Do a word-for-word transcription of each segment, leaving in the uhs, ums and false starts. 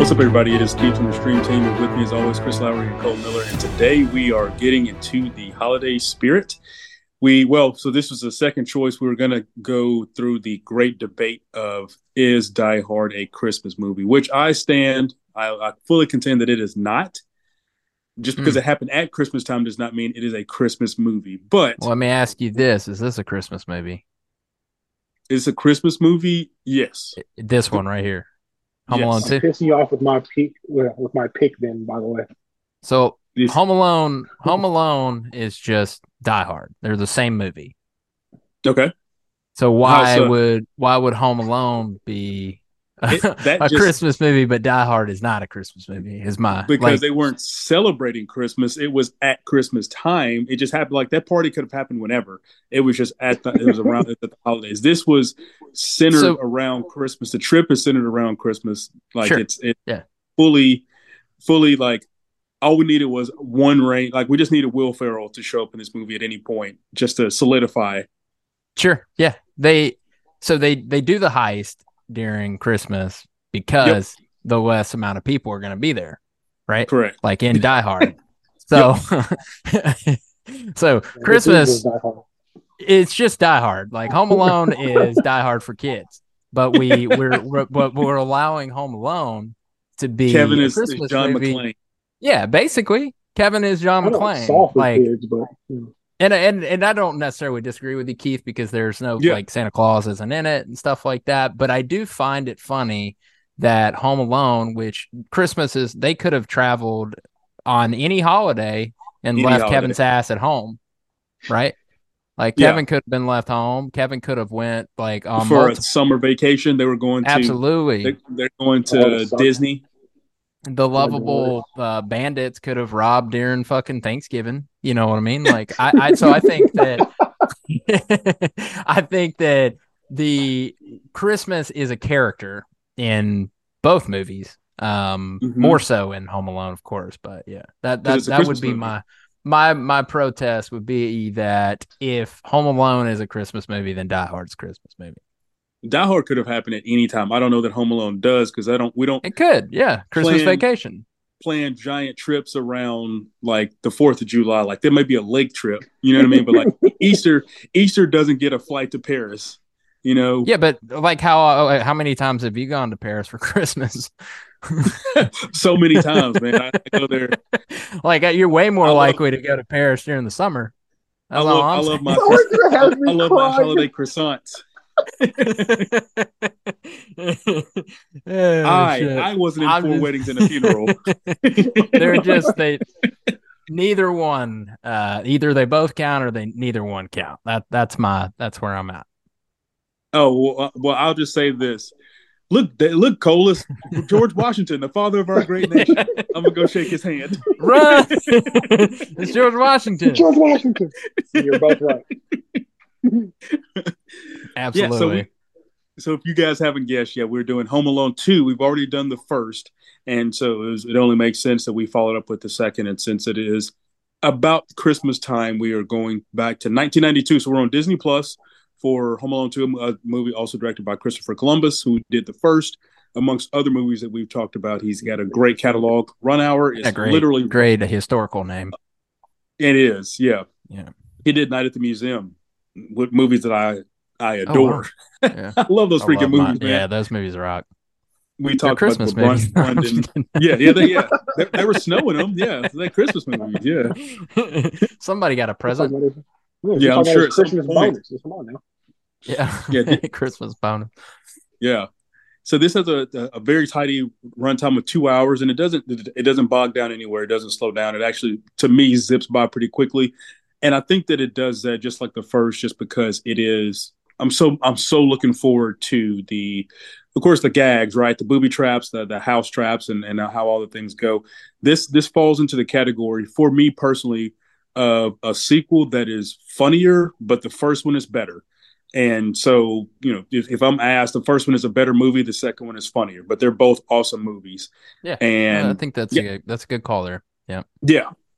What's up, everybody? It is Keith from the Stream Team, and with me, as always, Chris Lowry and Cole Miller. And today we are getting into the holiday spirit. We well, so this was the second choice. We were going to go through the great debate of is Die Hard a Christmas movie, which I stand, I, I fully contend that it is not. Just because mm. it happened at Christmas time does not mean it is a Christmas movie. But well, let me ask you this: is this a Christmas movie? Is it a Christmas movie? Yes. This one right here. Home yes. Alone two. I'm pissing you off with my pick. With my pick, then, by the way. So Home Alone, Home Alone is just Die Hard. They're the same movie. Okay. So why so? would why would Home Alone be a, it, a just, Christmas movie, but Die Hard is not a Christmas movie? Is my because like, they weren't celebrating Christmas. It was at Christmas time. It just happened like that party could have happened whenever. It was just at the it was around at the holidays. This was centered so, around Christmas. The trip is centered around Christmas. Like sure. it's it yeah. fully fully like all we needed was one rain. Like we just needed Will Ferrell to show up in this movie at any point just to solidify. Sure. Yeah. They so they they do the heist during Christmas because yep. the less amount of people are going to be there, right? Correct. Like in Die Hard. So, so Christmas, it's just Die Hard. Like Home Alone is Die Hard for kids, but we we're we're, but we're allowing Home Alone to be Kevin a is, Christmas is John movie. McClane. Yeah, basically, Kevin is John McClane. Like, kids, but, yeah. And, and and I don't necessarily disagree with you, Keith, because there's no yeah. like Santa Claus isn't in it and stuff like that. But I do find it funny that Home Alone, which Christmas is, they could have traveled on any holiday and any left holiday. Kevin's ass at home, right? Like yeah. Kevin could have been left home. Kevin could have went like um, for multiple... a summer vacation. They were going to absolutely. They're, they're going to oh, Disney. The lovable uh, bandits could have robbed during fucking Thanksgiving. You know what I mean? Like, I, I so I think that I think that the Christmas is a character in both movies. Um, mm-hmm. More so in Home Alone, of course. But yeah, that that that would be movie. my my my protest would be that if Home Alone is a Christmas movie, then Die Hard's a Christmas movie. Die Hard could have happened at any time. I don't know that Home Alone does because I don't. We don't. It could, yeah. Christmas plan, vacation. Plan giant trips around like the Fourth of July. Like there might be a lake trip. You know what I mean? But like Easter, Easter doesn't get a flight to Paris. You know? Yeah, but like how how many times have you gone to Paris for Christmas? So many times, man. I, I go there. Like you're way more I likely love, to go to Paris during the summer. That's I love, I love my. I love my holiday croissants. oh, I shit. I wasn't in I'm four just... weddings and a funeral. They're just they neither one uh either they both count or they neither one count. That that's my that's where I'm at. Oh well, uh, well I'll just say this. Look, they, look, Colas, George Washington, the father of our great nation. I'm gonna go shake his hand. Run! It's George Washington. It's George Washington. You're both right. Absolutely. Yeah, so, we, so if you guys haven't guessed yet, we're doing Home Alone two. We've already done the first, and so it, was, it only makes sense that we followed up with the second. And since it is about Christmas time, we are going back to nineteen ninety-two. So we're on Disney Plus for Home Alone two, a movie also directed by Christopher Columbus, who did the first. Amongst other movies that we've talked about, he's got a great catalog. Run Hour is great, literally great, a historical name. It is, yeah, yeah. He did Night at the Museum. With movies that I I adore. Oh, wow. Yeah. I love those I freaking love movies, my, man. Yeah, those movies rock. We talked They're about Christmas movies. London. yeah, yeah, they, yeah. They, they were snowing them. Yeah, they're Christmas movies. Yeah. Somebody got a present. Yeah, yeah I'm sure it's Christmas bonus. Come on now. Yeah, yeah. Christmas bonus. Yeah. So this has a, a very tidy runtime of two hours, and it doesn't it doesn't bog down anywhere. It doesn't slow down. It actually, to me, zips by pretty quickly. And I think that it does that just like the first, just because it is. I'm so I'm so looking forward to the, of course, the gags, right? The booby traps, the the house traps, and and how all the things go. This this falls into the category for me personally of a sequel that is funnier, but the first one is better. And so, you know, if, if I'm asked, the first one is a better movie, the second one is funnier, but they're both awesome movies. Yeah, and uh, I think that's yeah. a that's a good call there. Yeah, yeah.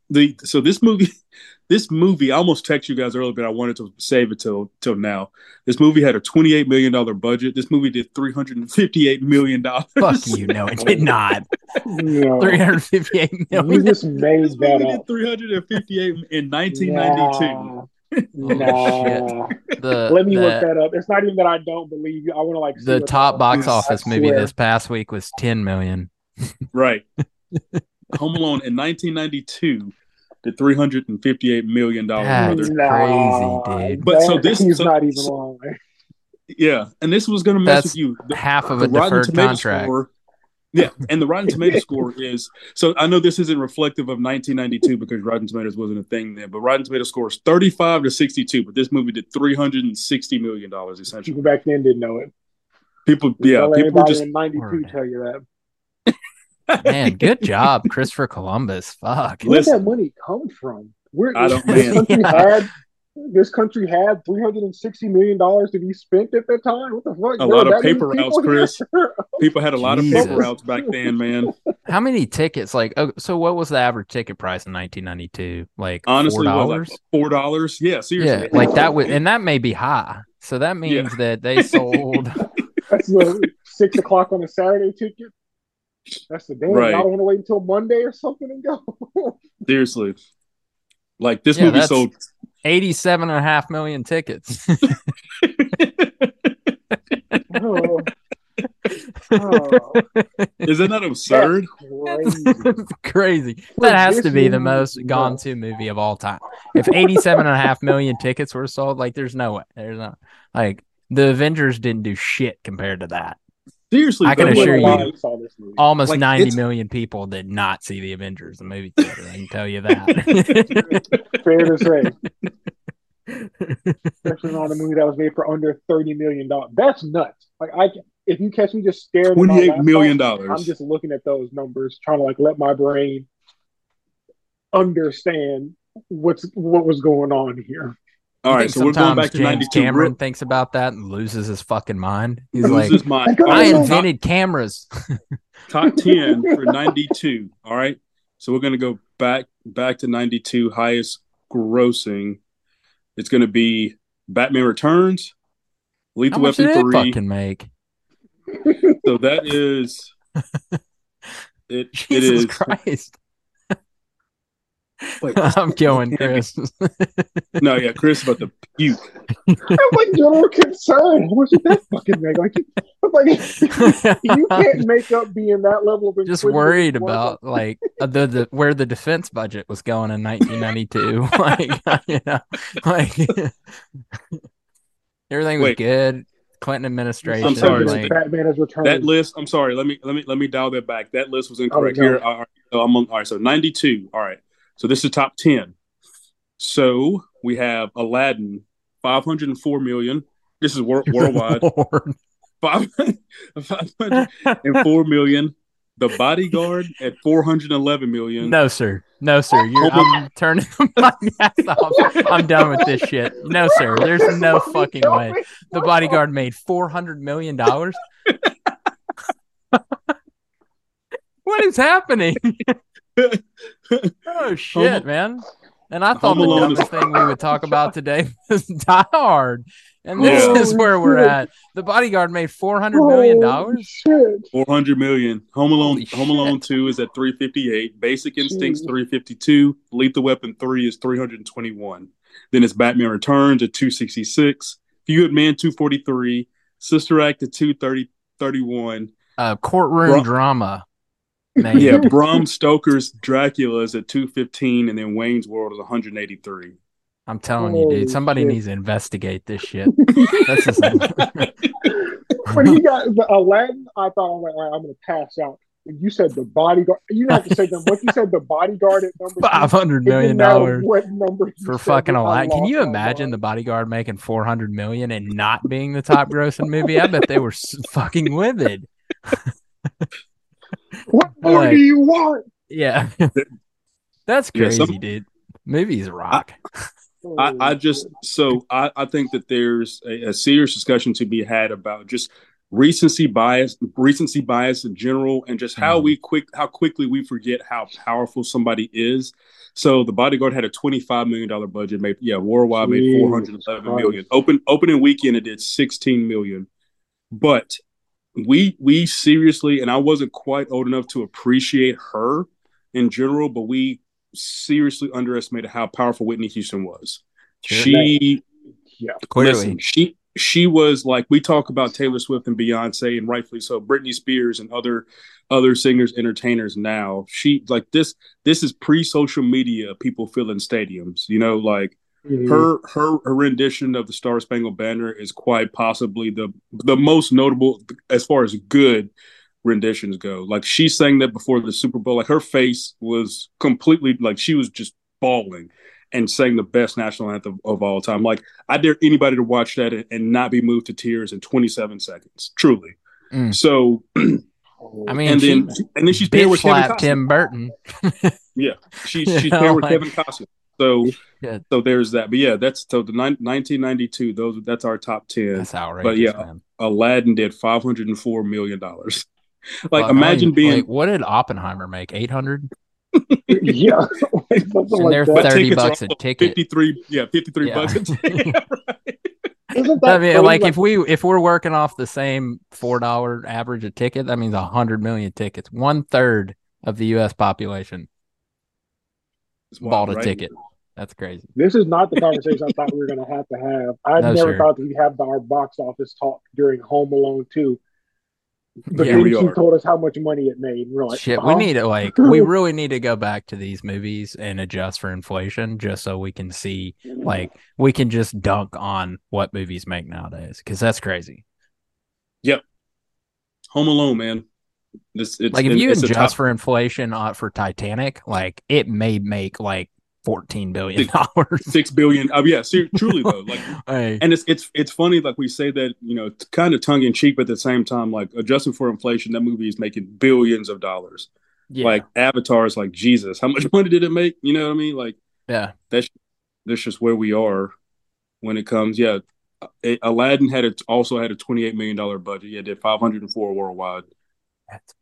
the so this movie, this movie, I almost texted you guys earlier, but I wanted to save it till till now. This movie had a twenty-eight million dollar budget. This movie did three hundred fifty-eight million dollars. Fuck you, no, it did not. No. three hundred fifty-eight million. You just made This that movie up. did three hundred fifty-eight in nineteen ninety-two. Nah. Holy Nah. The Let me the, look that up. It's not even that I don't believe you. I want to like see the what top that box is. office I movie swear. this past week was ten million. Right. Home Alone in nineteen ninety-two did three hundred fifty-eight million dollars. That's Nah, crazy, dude. But so that- this- he's so- not even so- lying. Yeah, and this was going to mess That's with you. The, half of the a Rotten deferred Tomato contract. score. Yeah, and the Rotten Tomato score is so. I know this isn't reflective of nineteen ninety-two because Rotten Tomatoes wasn't a thing then, but Rotten Tomato score is thirty-five to sixty-two. But this movie did three hundred and sixty million dollars essentially. People back then didn't know it. People, yeah, Don't let people were anybody just in ninety-two Word. tell you that. Man, good job, Christopher Columbus. Fuck. Where did Listen. that money come from? Where I don't- this man. country Yeah. had this country had three hundred and sixty million dollars to be spent at that time. What the fuck? A There lot were of that many paper people routes, Chris. here? people had a lot of Jesus. paper routes back then, man. How many tickets? Like, oh, so what was the average ticket price in nineteen ninety-two? Like Honestly, four what, dollars. like four dollars. Yeah, seriously. Yeah, like that would, and that may be high. So that means Yeah. that they sold. That's the six o'clock on a Saturday ticket. That's the day. Right. I don't want to wait until Monday or something and go. Seriously, like this Yeah, movie that's- sold. eighty-seven and a half million tickets. oh. Oh, Is that not absurd? crazy. Crazy. Well, That has this to be the movie most is gone nuts. to movie of all time. If eighty-seven and a half million tickets were sold, like there's no way. There's no like the Avengers didn't do shit compared to that. Seriously, I can though, assure like, you- I saw this movie. Almost Like, ninety it's- million people did not see the Avengers, the movie theater. I can tell you that. Fair to say, especially on a movie that was made for under thirty million dollars. That's nuts. Like I, if you catch me just staring, at my twenty-eight million laptop, dollars. I'm just looking at those numbers, trying to like let my brain understand what's what was going on here. All You right, think so we're going sometimes back to James ninety-two. Cameron Real- thinks about that and loses his fucking mind. He's loses like, his mind. I All I right, so invented cameras. top, top ten for ninety-two. All right, so we're going to go back back to ninety-two, highest grossing. It's going to be Batman Returns, How Lethal much Weapon did it three. fucking make? So that is it. Jesus it is. Christ. Wait, I'm going, Chris. no, yeah, Chris about to puke. I'm like general concern. What should that fucking make? Like, I'm like you can't make up being that level of Just inquisitive worried work. about like uh, the, the where the defense budget was going in nineteen ninety-two. Like, you know, like everything was Wait. good. Clinton administration. I'm sorry, like, Batman has returned. That list. I'm sorry. Let me let me let me dial that back. That list was incorrect. Oh, no. Here, all right, so I'm on, all right. So ninety-two. All right. So this is top ten. So we have Aladdin, five hundred four million. This is wor- worldwide. Lord. five hundred four million. The Bodyguard at four hundred eleven million. No, sir. No, sir. You're, I'm turning my gas off. I'm done with this shit. No, sir. There's no fucking way. The Bodyguard made four hundred million dollars. What is happening? Oh shit, Home- man! And I thought Home the Alone dumbest is- thing we would talk about today was Die Hard, and this Yeah. is where we're Shit. at. The Bodyguard made four hundred million dollars. Shit. four hundred million. Home Alone. Holy Home Alone shit. two is at three fifty-eight. Basic Instincts Jeez. three fifty-two. Lethal Weapon three is three hundred twenty-one. Then it's Batman Returns at two sixty-six. Few Good Men two forty-three. Sister Act at two thirty thirty-one. Uh, courtroom Bro- drama. Man. Yeah, Bram Stoker's Dracula is at two fifteen, and then Wayne's World is one hundred eighty-three. I'm telling you, Holy dude. Somebody shit. needs to investigate this shit. That's just When he got the Aladdin, I thought, I'm like, all right, I'm going to pass out. When you said the bodyguard, you didn't have to say them. Once you said the bodyguard at number two, five hundred it didn't million matter dollars what number you for said, fucking I Aladdin. Can lost you my imagine mind. the Bodyguard making four hundred million and not being the top grossing movie? I bet they were s- fucking livid. What more Like- do you want? Yeah, that's Yeah, crazy, some- dude. Movies rock. I, I just so I, I think that there's a, a serious discussion to be had about just recency bias, recency bias in general, and just how mm. we quick how quickly we forget how powerful somebody is. So The Bodyguard had a twenty-five million dollars budget, made yeah, worldwide Jesus made four hundred eleven Christ. million. Open opening weekend it did sixteen million. But we we seriously, and I wasn't quite old enough to appreciate her in general, but we seriously underestimated how powerful Whitney Houston was. Sure. She yeah, clearly listen, she She was like, we talk about Taylor Swift and Beyonce, and rightfully so, Britney Spears and other other singers, entertainers now. She like this. This is pre-social media. People filling stadiums. You know, like mm-hmm. her her her rendition of the Star Spangled Banner is quite possibly the the most notable as far as good renditions go. Like she sang that before the Super Bowl. Like her face was completely like she was just bawling and sang the best national anthem of all time. Like, I dare anybody to watch that and, and not be moved to tears in twenty-seven seconds. Truly. Mm. So, I mean, and then and then she's paired with Kevin Costner. Tim Burton. yeah, she, she's paired know, with like, Kevin Costner. So, good. so there's that. But yeah, that's so the ni- nineteen ninety-two. Those that's our top ten. That's outrageous. But yeah, man. Aladdin did five hundred and four million dollars. like, well, imagine I mean, being. Like, what did Oppenheimer make? Eight hundred. yeah, and they're like thirty bucks a ticket. Fifty-three, yeah, fifty-three yeah. bucks a ticket. right. Isn't that I mean, crazy? like if we if we're working off the same four dollar average a ticket, that means a hundred million tickets. One third of the U S population wild, bought a right? ticket. That's crazy. This is not the conversation I thought we were going to have to have. I no, never sure. thought that we'd have our box office talk during Home Alone two. But yeah, then she told us how much money it made. We're like, shit, huh? we need to like, we really need to go back to these movies and adjust for inflation just so we can see, like, we can just dunk on what movies make nowadays because that's crazy. Yep. Home Alone, man. This it's, like if you it's adjust top... for inflation uh, for Titanic, like it may make like fourteen billion dollars, six billion. Oh yeah, ser- truly though. Like, hey. and it's it's it's funny. Like we say that, you know, kind of tongue in cheek, but at the same time, like adjusting for inflation, that movie is making billions of dollars. Yeah. Like Avatar is like Jesus. How much money did it make? You know what I mean? Like, yeah, that's that's just where we are when it comes. Yeah, Aladdin had it also had a twenty-eight million dollar budget. Yeah, did five hundred and four worldwide. That's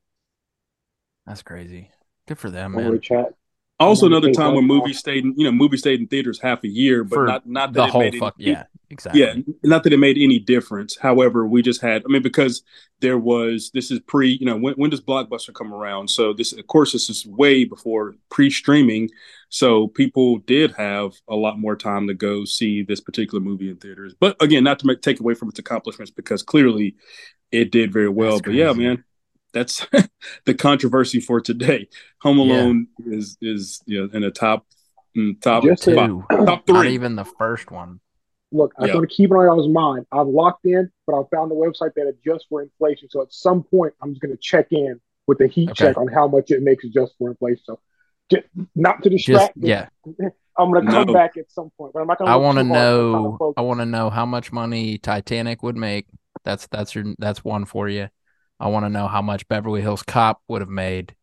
that's crazy. Good for them, man. Chat. Also, another time when movies stayed, in, you know, movies stayed in theaters half a year, but For not not that the it whole made fuck, any, yeah, exactly. Yeah, not that it made any difference. However, we just had, I mean, because there was, this is pre, you know, when when does Blockbuster come around? So this, of course, this is way before pre-streaming. So people did have a lot more time to go see this particular movie in theaters. But again, not to make, take away from its accomplishments, because clearly it did very well. That's but crazy. Yeah, man. That's the controversy for today. Home Alone yeah. is is you know, in the top top Just two, five, top three. Not even the first one. Look, I yeah. want to keep an eye on his mind. I've locked in, but I found a website that adjusts for inflation. So at some point, I'm just going to check in with the heat okay. check on how much it makes adjust for inflation. So just, not to distract. Just, yeah, I'm going to come no. back at some point. But I'm not going. I want to know. Kind of I want to know how much money Titanic would make. That's that's your that's one for you. I want to know how much Beverly Hills Cop would have made.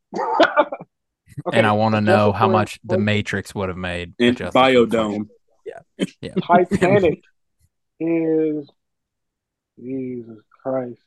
okay, and I want to know how much The Matrix would have made. And Biodome. Yeah. yeah. Titanic is... Jesus Christ.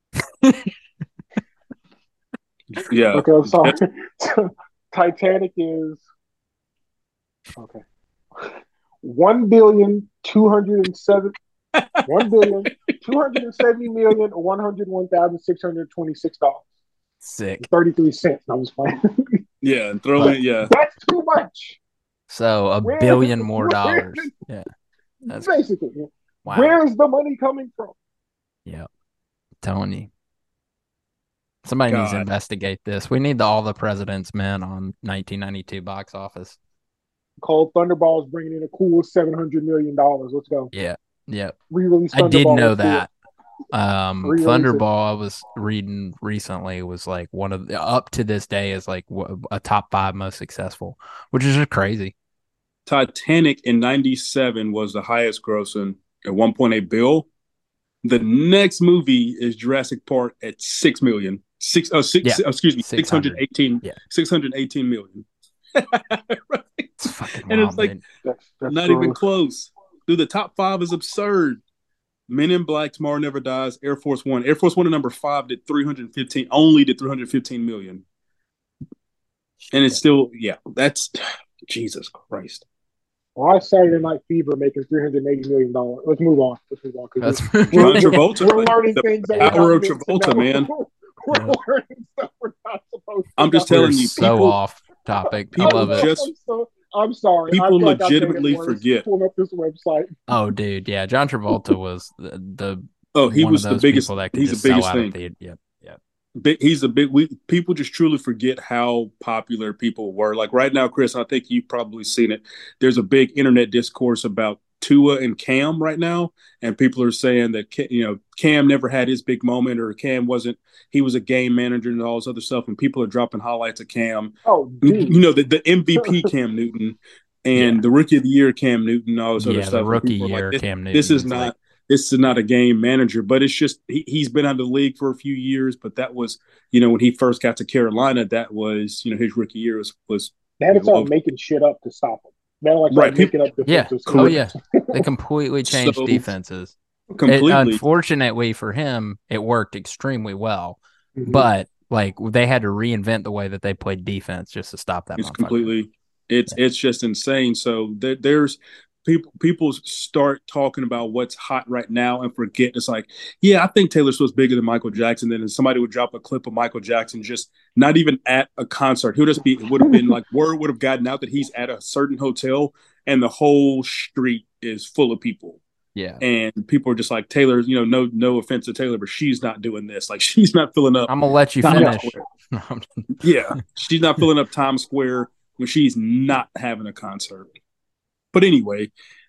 yeah. Okay, I'm sorry. Titanic is... Okay. One billion two hundred and seven... One billion two hundred and seventy million one hundred one thousand six hundred twenty-six dollars. Sick. Thirty-three cents. I was playing. yeah, and throw in yeah. That's too much. So a where, billion more dollars. Yeah, that's basically. Wow. Where is the money coming from? Yeah, telling you. Somebody God. needs to investigate this. We need the All the President's Men on nineteen ninety-two box office. Called Thunderball is bringing in a cool seven hundred million dollars. Let's go. Yeah. Yeah, I did know that. Um, Thunderball, I was reading recently, was like one of the, up to this day is like a top five most successful, which is just crazy. Titanic in ninety-seven was the highest grossing at one point eight bill. The next movie is Jurassic Park at six million. Six, oh, six, yeah. oh, excuse me, six hundred eighteen. Yeah. six hundred eighteen million. right? It's fucking and wild, it's like that's, that's not cool. even close. Dude, the top five is absurd. Men in Black, Tomorrow Never Dies, Air Force One. Air Force One at number five did three hundred fifteen, only did three hundred fifteen million. And it's still, yeah, that's Jesus Christ. Why is Saturday Night Fever making three hundred eighty million dollars? Let's move on. Let's move on. That's We're, John Travolta. we're learning the things that power we're of Travolta, man. We're yeah. learning stuff we're not supposed to. I'm just telling you, so people, off topic. People I love it. just, I'm, so, I'm sorry. People legitimately forget. Pulling up this website. Oh, dude, yeah, John Travolta was the, the oh he was the biggest. That he's the biggest thing. The, yeah, yeah. Big, he's a big. We people just truly forget how popular people were. Like right now, Chris, I think you've probably seen it. There's a big internet discourse about Tua and Cam right now, and people are saying that you know Cam never had his big moment, or Cam wasn't. He was a game manager and all this other stuff, and people are dropping highlights of Cam. Oh, dude. You know the, the M V P Cam Newton and yeah. the Rookie of the Year Cam Newton, all this yeah, other the stuff. The rookie year like, this, Cam Newton. This is not. Like, this is not a game manager, but it's just he, he's been out of the league for a few years. But that was, you know, when he first got to Carolina, that was, you know, his rookie year was was. They had to start making shit up to stop him. They had to like right. making up defenses. Yeah. Oh yeah, they completely changed so, defenses. Completely. It, unfortunately for him, it worked extremely well, mm-hmm. but like they had to reinvent the way that they played defense just to stop that. It's completely. It's yeah. it's just insane. So there, there's. People people start talking about what's hot right now and forget it's like, yeah, I think Taylor Swift's bigger than Michael Jackson. Then somebody would drop a clip of Michael Jackson just not even at a concert. He'll just be, it would have been like word would have gotten out that he's at a certain hotel and the whole street is full of people. Yeah. And people are just like, Taylor, you know, no no offense to Taylor, but she's not doing this. Like she's not filling up. I'm going to let you Times finish. Yeah. She's not filling up Times Square when she's not having a concert. But anyway,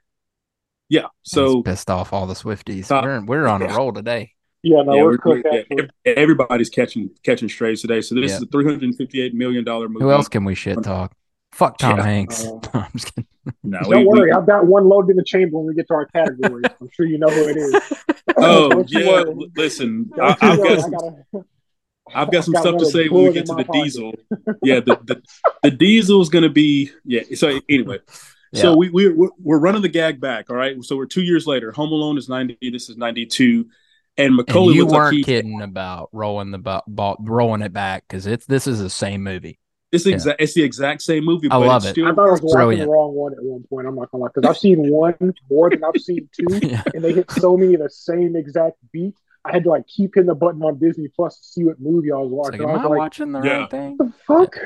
yeah. So He's pissed off all the Swifties. Uh, we're we're on a roll today. Yeah, no, yeah, we're, we're yeah, everybody's catching catching strays today. So this yeah. is a three hundred fifty-eight million dollar movie. Who else can we shit talk? Fuck Tom yeah. Hanks. Uh, no, I'm just kidding. No, Don't we, worry, we, I've got one loaded in the chamber when we get to our categories. I'm sure you know who it is. Oh yeah, listen, I, I've got some, gotta, I've got some stuff to say when we get to the pocket. Diesel. Yeah, the the, the Diesel is going to be yeah. So anyway. Yeah. So we we we're, we're running the gag back, all right. So we're two years later. Home Alone is ninety. This is ninety-two, and Macaulay. And you looks weren't like he, kidding about rolling the ball, ball, rolling it back because it's this is the same movie. It's the yeah. exact. It's the exact same movie. I but love it's it. Still, I thought I was watching brilliant. the wrong one at one point. I'm not gonna lie because I've seen one more than I've seen two, yeah. and they hit so many of the same exact beat. I had to like keep hitting the button on Disney Plus to see what movie I was watching. Like, I was am I like, watching the yeah. right thing? What the fuck?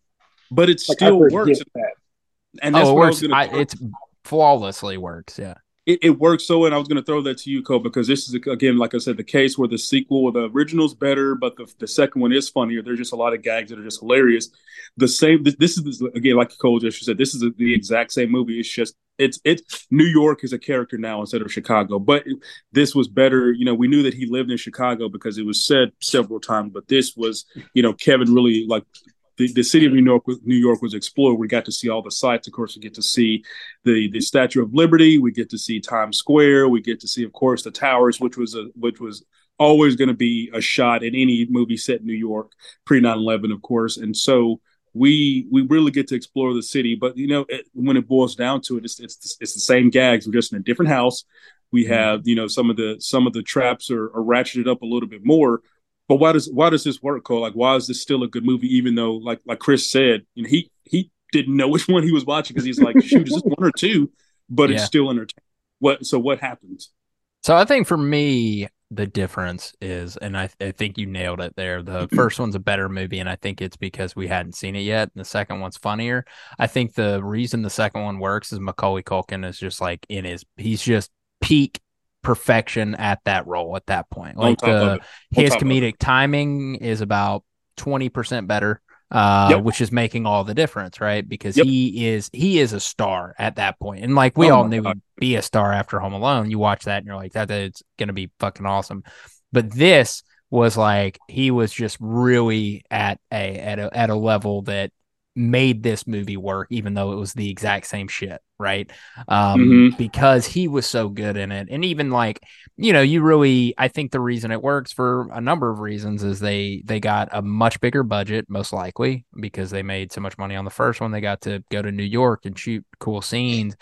But it like, still works. That. And that's oh, it works. I, it's flawlessly works. Yeah, it, it works. So, and I was going to throw that to you, Cole, because this is again, like I said, the case where the sequel or the original's better, but the the second one is funnier. There's just a lot of gags that are just hilarious. The same. This, this is again, like Cole just said, this is a, the exact same movie. It's just it's it's New York is a character now instead of Chicago. But this was better. You know, we knew that he lived in Chicago because it was said several times. But this was, you know, Kevin really like. The, the city of New York, New York was explored. We got to see all the sites. Of course, we get to see the, the Statue of Liberty. We get to see Times Square. We get to see, of course, the towers, which was a which was always going to be a shot in any movie set in New York pre nine eleven, of course. And so we we really get to explore the city. But you know, it, when it boils down to it, it's it's it's the same gags. We're just in a different house. We have you know some of the some of the traps are, are ratcheted up a little bit more. But why does why does this work, Cole? Like, why is this still a good movie? Even though, like like Chris said, you know, he he didn't know which one he was watching because he's like, shoot, is this one or two? But yeah. It's still entertaining. What? So what happens? So I think for me, the difference is, and I, I think you nailed it there. The first one's a better movie, and I think it's because we hadn't seen it yet. And the second one's funnier. I think the reason the second one works is Macaulay Culkin is just like in his, he's just peak perfection at that role at that point. Like the his comedic timing is about twenty percent better, uh, yep. which is making all the difference, right? Because yep. he is he is a star at that point. And like we oh all knew God. he'd be a star after Home Alone. You watch that and you're like, that it's gonna be fucking awesome. But this was like he was just really at a at a at a level that made this movie work, even though it was the exact same shit, right? Um, mm-hmm. Because he was so good in it. And even like, you know, you really, I think the reason it works for a number of reasons is they, they got a much bigger budget, most likely, because they made so much money on the first one. They got to go to New York and shoot cool scenes.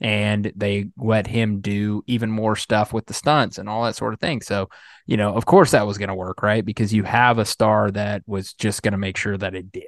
and they let him do even more stuff with the stunts and all that sort of thing. So, you know, of course that was going to work, right? Because you have a star that was just going to make sure that it did.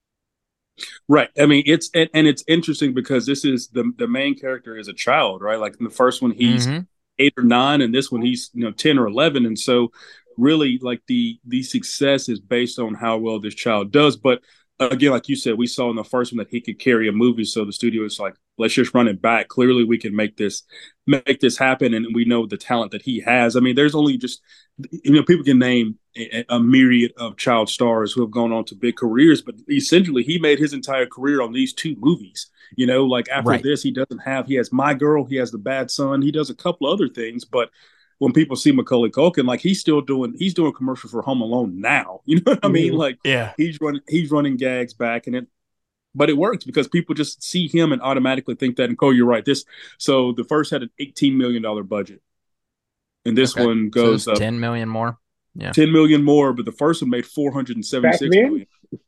Right. I mean, it's and, and it's interesting because this is the the main character is a child, right? Like in the first one, he's mm-hmm. eight or nine, and this one he's you know ten or eleven, and so really like the the success is based on how well this child does. But again, like you said, we saw in the first one that he could carry a movie, so the studio is like, let's just run it back. Clearly, we can make this make this happen, and we know the talent that he has. I mean, there's only just you know people can name a, a myriad of child stars who have gone on to big careers, but essentially, he made his entire career on these two movies. You know, like after right. this, he doesn't have. He has My Girl, he has The Bad Son, he does a couple other things, but when people see Macaulay Culkin, like he's still doing, he's doing commercials for Home Alone now. You know what I mean? Like, yeah, he's running, he's running gags back, and it, but it works because people just see him and automatically think that. And Cole, you're right. This, so the first had an eighteen million dollar budget, and this okay. one goes so up ten million more. Yeah, ten million more, but the first one made four hundred and seventy six million.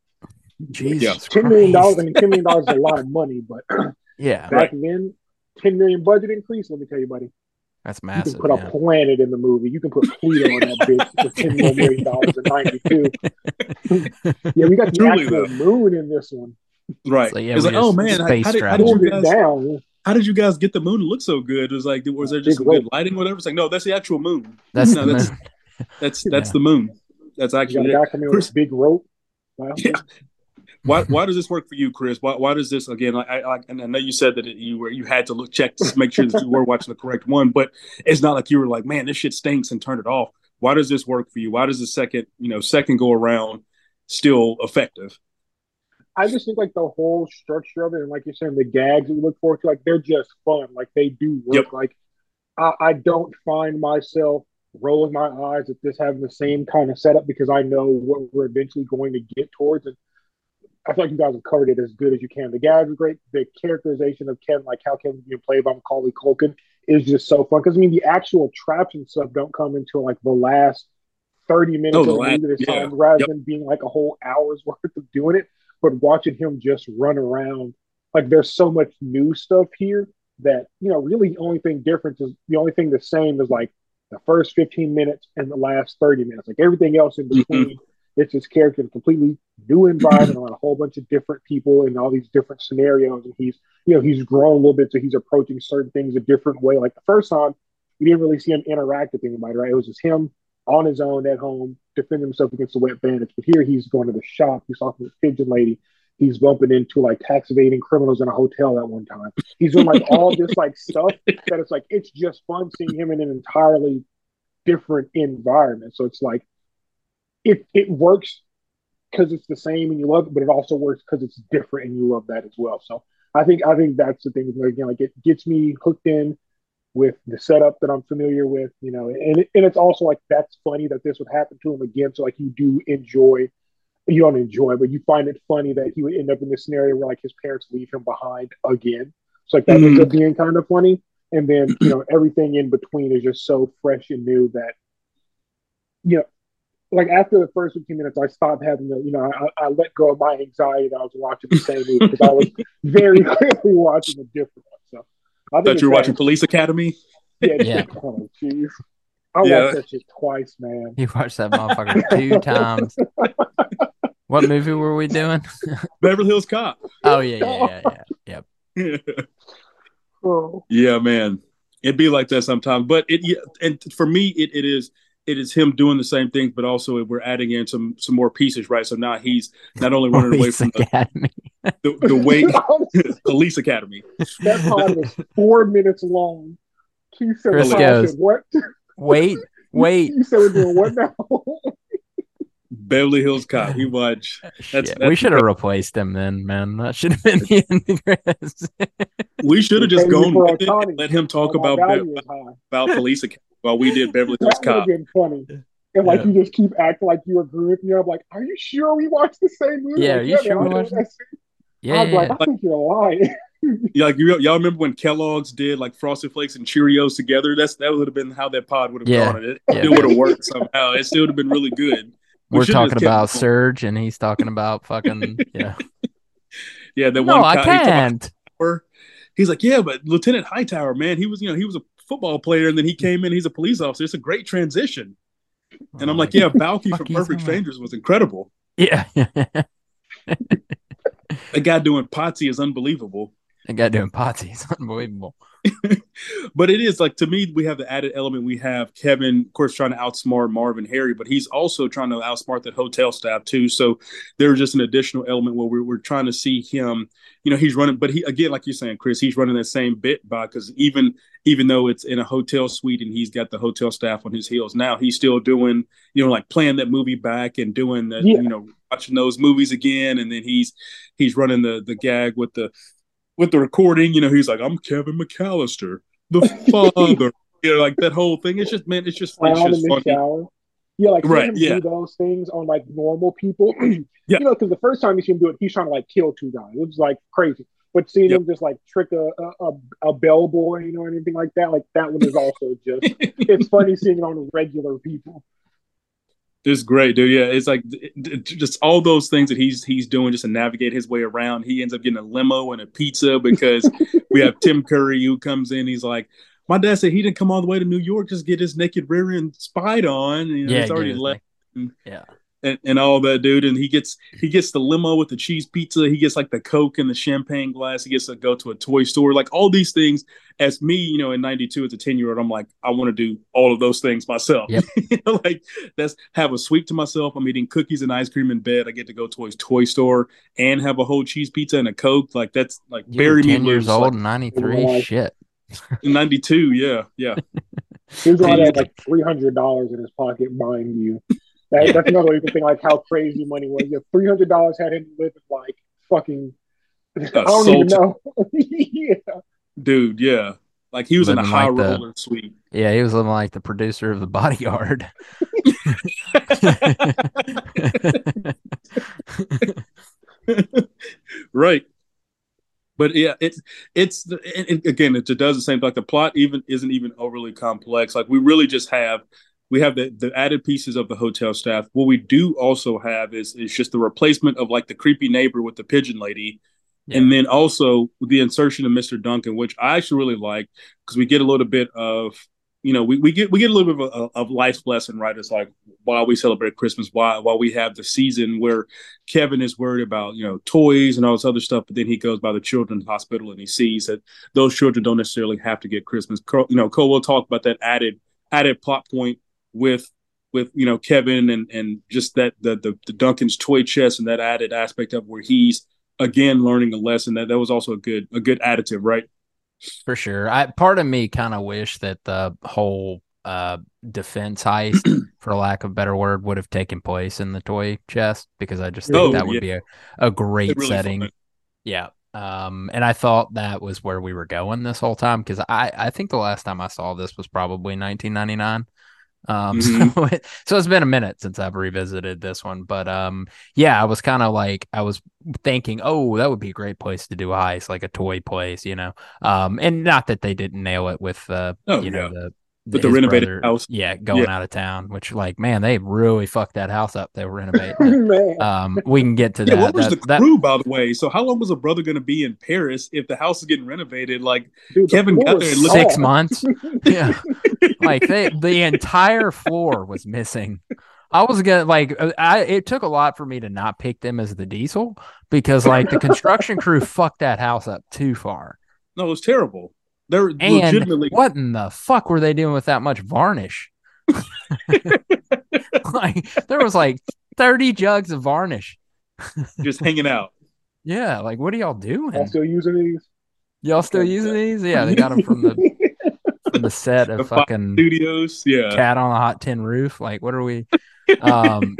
Jesus, yeah. ten million dollars. I mean, ten million dollars is a lot of money, but yeah, back right. then, ten million budget increase. Let me tell you, buddy. That's massive. You can put yeah. a planet in the movie. You can put Pluto in that bitch for ten million dollars in ninety-two. Yeah, we got the Truly, actual though. moon in this one. Right. So, yeah, it's like, oh man, how, how, did, how, did you guys, down. how did you guys get the moon to look so good? It was like, was there just some good lighting, whatever? It's like, no, that's the actual moon. That's no, the that's, moon. that's that's yeah. the moon. That's actually you got a guy coming with a big rope. Wow. Yeah. Why why does this work for you, Chris? Why why does this again? I, I and I know you said that it, you were you had to look check to make sure that you were watching the correct one, but it's not like you were like, man, this shit stinks and turn it off. Why does this work for you? Why does the second you know second go around still effective? I just think like the whole structure of it, and like you're saying, the gags we look forward to, like they're just fun. Like they do work. Yep. Like I, I don't find myself rolling my eyes at this having the same kind of setup because I know what we're eventually going to get towards. And I feel like you guys have covered it as good as you can. The gags are great. The characterization of Kevin, like how Kevin's being played by Macaulay Culkin, is just so fun. Because I mean, the actual traps and stuff don't come until like the last thirty minutes oh, of the last, movie this yeah. time, rather yep. than being like a whole hour's worth of doing it. But watching him just run around, like there's so much new stuff here that you know, really the only thing different is the only thing the same is like the first fifteen minutes and the last thirty minutes. Like everything else in between. Mm-hmm. It's his character in a completely new environment around a whole bunch of different people in all these different scenarios. And he's, you know, he's grown a little bit, so he's approaching certain things a different way. Like the first time, you didn't really see him interact with anybody, right? It was just him on his own at home, defending himself against the wet bandits. But here he's going to the shop. He's talking to this pigeon lady. He's bumping into like tax evading criminals in a hotel at one time. He's doing like all this like stuff that it's like, it's just fun seeing him in an entirely different environment. So it's like, It it works because it's the same and you love it, but it also works because it's different and you love that as well. So I think I think that's the thing. Again, like it gets me hooked in with the setup that I'm familiar with, you know, and it, and it's also like that's funny that this would happen to him again. So like you do enjoy, you don't enjoy, but you find it funny that he would end up in this scenario where like his parents leave him behind again. So like that mm-hmm. ends up being kind of funny, and then you know everything in between is just so fresh and new that you know. Like after the first fifteen minutes, I stopped having the, you know, I, I let go of my anxiety that I was watching the same movie because I was very clearly watching a different one. So I thought you were watching Police Academy. Yeah, yeah. Oh, jeez. I yeah. watched that shit twice, man. You watched that motherfucker two times. What movie were we doing? Beverly Hills Cop. Oh yeah, yeah, yeah, yeah. Yep. Yeah. Oh. Yeah, man. It'd be like that sometimes, but it. Yeah, and for me, it, it is. It is him doing the same things, but also we're adding in some some more pieces, right? So now he's not only running Police away from Academy. the, the, the way Police Academy. That pod was four minutes long. He said, Chris goes, what? Wait, wait. You said we're doing what now? Beverly Hills Cop. We watch. That's, that's we should have replaced him then, man. That should have been the end, Chris. We should have just gone with it and let him talk about Be- about Police Academy. While we did Beverly Hills Cop. That would have been funny. And like yeah. you just keep acting like you agree with me. I'm like, are you sure we watched the same movie? Yeah, like, are you yeah, sure we watched it? Yeah, I'm yeah, like, yeah. I think you're lying. Yeah, like you, y'all remember when Kellogg's did like Frosted Flakes and Cheerios together? That's that would have been how that pod would have yeah. gone. It yeah. still would have worked somehow. It still would have been really good. We We're talking about Surge, and he's talking about fucking yeah. Yeah, the no, one I can't. he's like, yeah, but Lieutenant Hightower, man, he was, you know, he was a football player, and then he came in, he's a police officer. It's a great transition. And I'm like, yeah, Balky from Perfect Strangers was incredible. Yeah. That guy doing Potsy is unbelievable. That guy doing Potsy is unbelievable. But it is like, to me, we have the added element. We have Kevin, of course, trying to outsmart Marv and Harry, but he's also trying to outsmart that hotel staff too. So there's just an additional element where we're, we're trying to see him, you know, he's running, but he, again, like you're saying, Chris, he's running that same bit by, because even, even though it's in a hotel suite and he's got the hotel staff on his heels, now he's still doing, you know, like playing that movie back and doing that, yeah. you know, watching those movies again. And then he's, he's running the, the gag with the, with the recording, you know, he's like, I'm Kevin McAllister, the father, you know, like that whole thing. It's just, man, it's just, it's just funny. Shower. Yeah, like right, him yeah. do those things on like normal people. yeah. You know, because the first time you see him do it, he's trying to like kill two guys. It was like crazy. But seeing yep. him just like trick a, a a bellboy, you know, anything like that, like that one is also just, it's funny seeing it on regular people. It's great, dude. Yeah, it's like it, just all those things that he's he's doing just to navigate his way around. He ends up getting a limo and a pizza because we have Tim Curry who comes in. He's like, my dad said he didn't come all the way to New York just get his naked rear end spied on. You know, yeah, he's already left. And, yeah. And, and all that, dude. And he gets he gets the limo with the cheese pizza. He gets like the Coke and the champagne glass. He gets to go to a toy store. Like all these things, as me, you know, in ninety-two as a ten-year-old, I'm like, I want to do all of those things myself. Yep. You know, like that's have a sweet to myself. I'm eating cookies and ice cream in bed. I get to go to a toy store and have a whole cheese pizza and a Coke. Like that's like you bury me ten years old like, in ninety-three. Shit. In ninety-two, yeah, yeah. He's on had like three hundred dollars in his pocket, mind you. That, that's another way you can think like how crazy money was. Yeah, three hundred dollars had him living like fucking. I don't even know. yeah. Dude, yeah, like he was living in a high like roller the, suite. Yeah, he was living like the producer of The Bodyguard. Right. But yeah, it's it's it, it, again, it does the same. Like the plot even isn't even overly complex. Like we really just have. We have the, the added pieces of the hotel staff. What we do also have is is just the replacement of like the creepy neighbor with the pigeon lady. Yeah. And then also the insertion of Mister Duncan, which I actually really like because we get a little bit of, you know, we, we get we get a little bit of, of life's lesson, right? It's like while we celebrate Christmas, while while we have the season where Kevin is worried about, you know, toys and all this other stuff, but then he goes by the children's hospital and he sees that those children don't necessarily have to get Christmas. You know, Cole will talk about that added added plot point with with you know Kevin and and just that the, the the Duncan's toy chest and that added aspect of where he's again learning a lesson. That that was also a good a good additive, right? For sure. I part of me kind of wish that the whole uh defense heist, for lack of a better word, would have taken place in the toy chest, because I just think oh, that would yeah. be a, a great really setting. Fun. Yeah. Um, and I thought that was where we were going this whole time, because I, I think the last time I saw this was probably nineteen ninety-nine. Um, mm-hmm. so, it, so it's been a minute since I've revisited this one, but um, yeah, I was kind of like, I was thinking, oh, that would be a great place to do a heist, like a toy place, you know. Um, and not that they didn't nail it with, uh, oh, you know, yeah. the with the renovated brother, house, yeah, going yeah. out of town. Which, like, man, they really fucked that house up. They were renovating. um, we can get to yeah, that. What was that, the crew, that, by the way? So, how long was a brother going to be in Paris if the house is getting renovated? Like, Dude, Kevin got there in six months. Yeah. Like they, the entire floor was missing. I was gonna like, I. It took a lot for me to not pick them as the diesel, because like the construction crew fucked that house up too far. No, it was terrible. They're and legitimately. What in the fuck were they doing with that much varnish? Like there was like thirty jugs of varnish, just hanging out. Yeah, like what are y'all doing? Y'all still using these? Y'all still using these? Yeah, they got them from the. The set of the fucking studios, yeah. Cat on a Hot Tin Roof. Like, what are we? Um,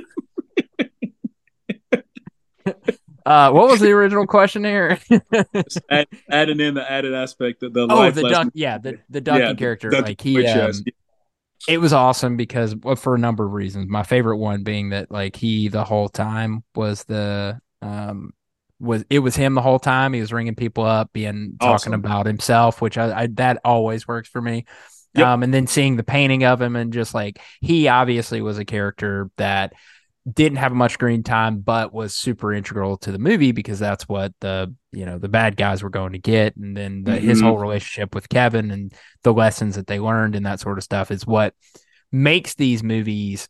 uh, what was the original question here? Add, adding in the added aspect of the oh, life the lesson. Duck, yeah, the the Duncan yeah, character. Duncan like he, um, it was awesome because well, for a number of reasons. My favorite one being that like he the whole time was the um. was it was him the whole time. He was ringing people up, being talking awesome. about himself, which I, I that always works for me. Yep. Um, and then seeing the painting of him and just like he obviously was a character that didn't have much screen time, but was super integral to the movie because that's what the, you know, the bad guys were going to get. And then the, mm-hmm. his whole relationship with Kevin and the lessons that they learned and that sort of stuff is what makes these movies,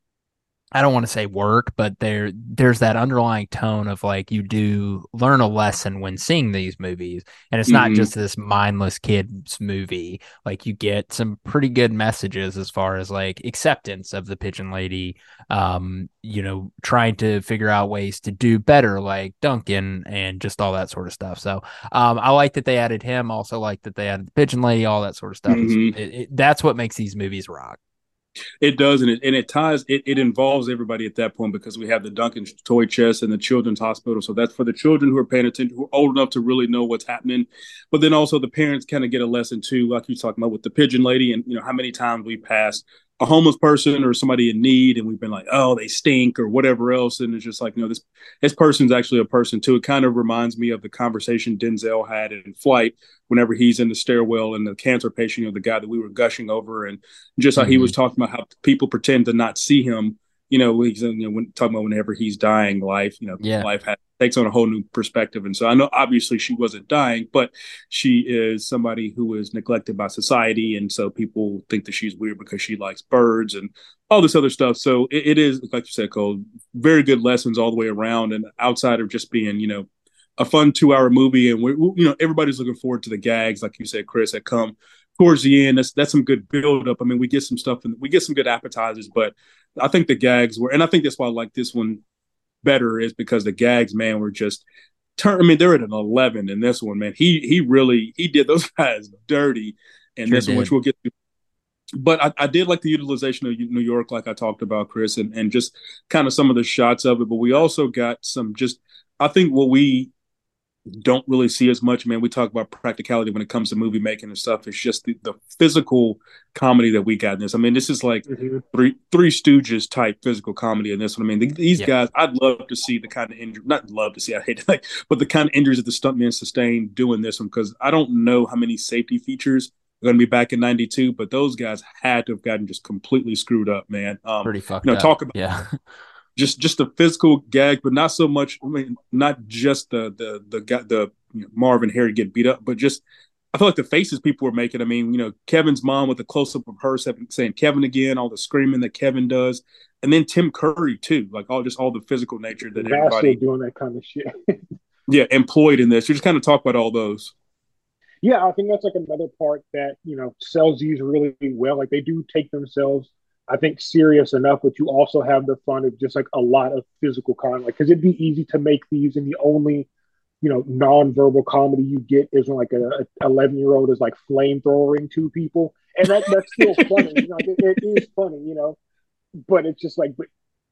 I don't want to say work, but there there's that underlying tone of like you do learn a lesson when seeing these movies. And it's mm-hmm. not just this mindless kids movie. Like you get some pretty good messages as far as like acceptance of the pigeon lady, um, you know, trying to figure out ways to do better like Duncan and just all that sort of stuff. So um, I like that they added him. Also like that they added the pigeon lady, all that sort of stuff. Mm-hmm. It, it, that's what makes these movies rock. It does, and it and it ties it, it involves everybody at that point because we have the Duncan toy chest and the children's hospital. So that's for the children who are paying attention, who are old enough to really know what's happening. But then also the parents kind of get a lesson too, like you're talking about with the pigeon lady, and you know how many times we passed a homeless person or somebody in need, and we've been like, oh, they stink or whatever else, and it's just like, you know, this this person's actually a person too. It kind of reminds me of the conversation Denzel had in Flight whenever he's in the stairwell and the cancer patient, you know, the guy that we were gushing over, and just how mm-hmm. he was talking about how people pretend to not see him, you know, he's, you know, when talking about whenever he's dying, life, you know, yeah. life has, takes on a whole new perspective. And so I know obviously she wasn't dying, but she is somebody who is neglected by society. And so people think that she's weird because she likes birds and all this other stuff. So it, it is, like you said, Cole, very good lessons all the way around. And outside of just being, you know, a fun two hour movie. And we're, you know, everybody's looking forward to the gags, like you said, Chris, that come towards the end. That's, that's some good build up. I mean, we get some stuff and we get some good appetizers, but I think the gags were, and I think that's why I like this one better is because the gags, man, were just turn. I mean, they're at an eleven in this one, man. He, he really, he did those guys dirty in sure this did. one, which we'll get to. But I, I did like the utilization of New York, like I talked about, Chris, and, and just kind of some of the shots of it. But we also got some just, I think what we don't really see as much, man. We talk about practicality when it comes to movie making and stuff. It's just the, the physical comedy that we got in this. I mean, this is like mm-hmm. three Three Stooges type physical comedy in this one. I mean, the, these yep. guys, I'd love to see the kind of injury, not love to see, I hate it, like, but the kind of injuries that the stuntmen sustained doing this one, because I don't know how many safety features are going to be back in ninety-two, but those guys had to have gotten just completely screwed up, man. Um, Pretty fucked you know, up. Talk about yeah. Just, just the physical gag, but not so much. I mean, not just the the the the, the you know, Marvin Harry get beat up, but just I feel like the faces people were making. I mean, you know, Kevin's mom with the close up of her saying Kevin again, all the screaming that Kevin does, and then Tim Curry too, like all just all the physical nature that Vastly everybody doing that kind of shit. yeah, employed in this. You just kind of talk about all those. Yeah, I think that's like another part that you know sells these really well. Like they do take themselves, I think, serious enough, but you also have the fun of just like a lot of physical comedy. Like, because it'd be easy to make these, and the only, you know, non-verbal comedy you get is when like a eleven-year-old is like flamethrowering two people, and that that's still funny. You know, it, it is funny, you know, but it's just like, but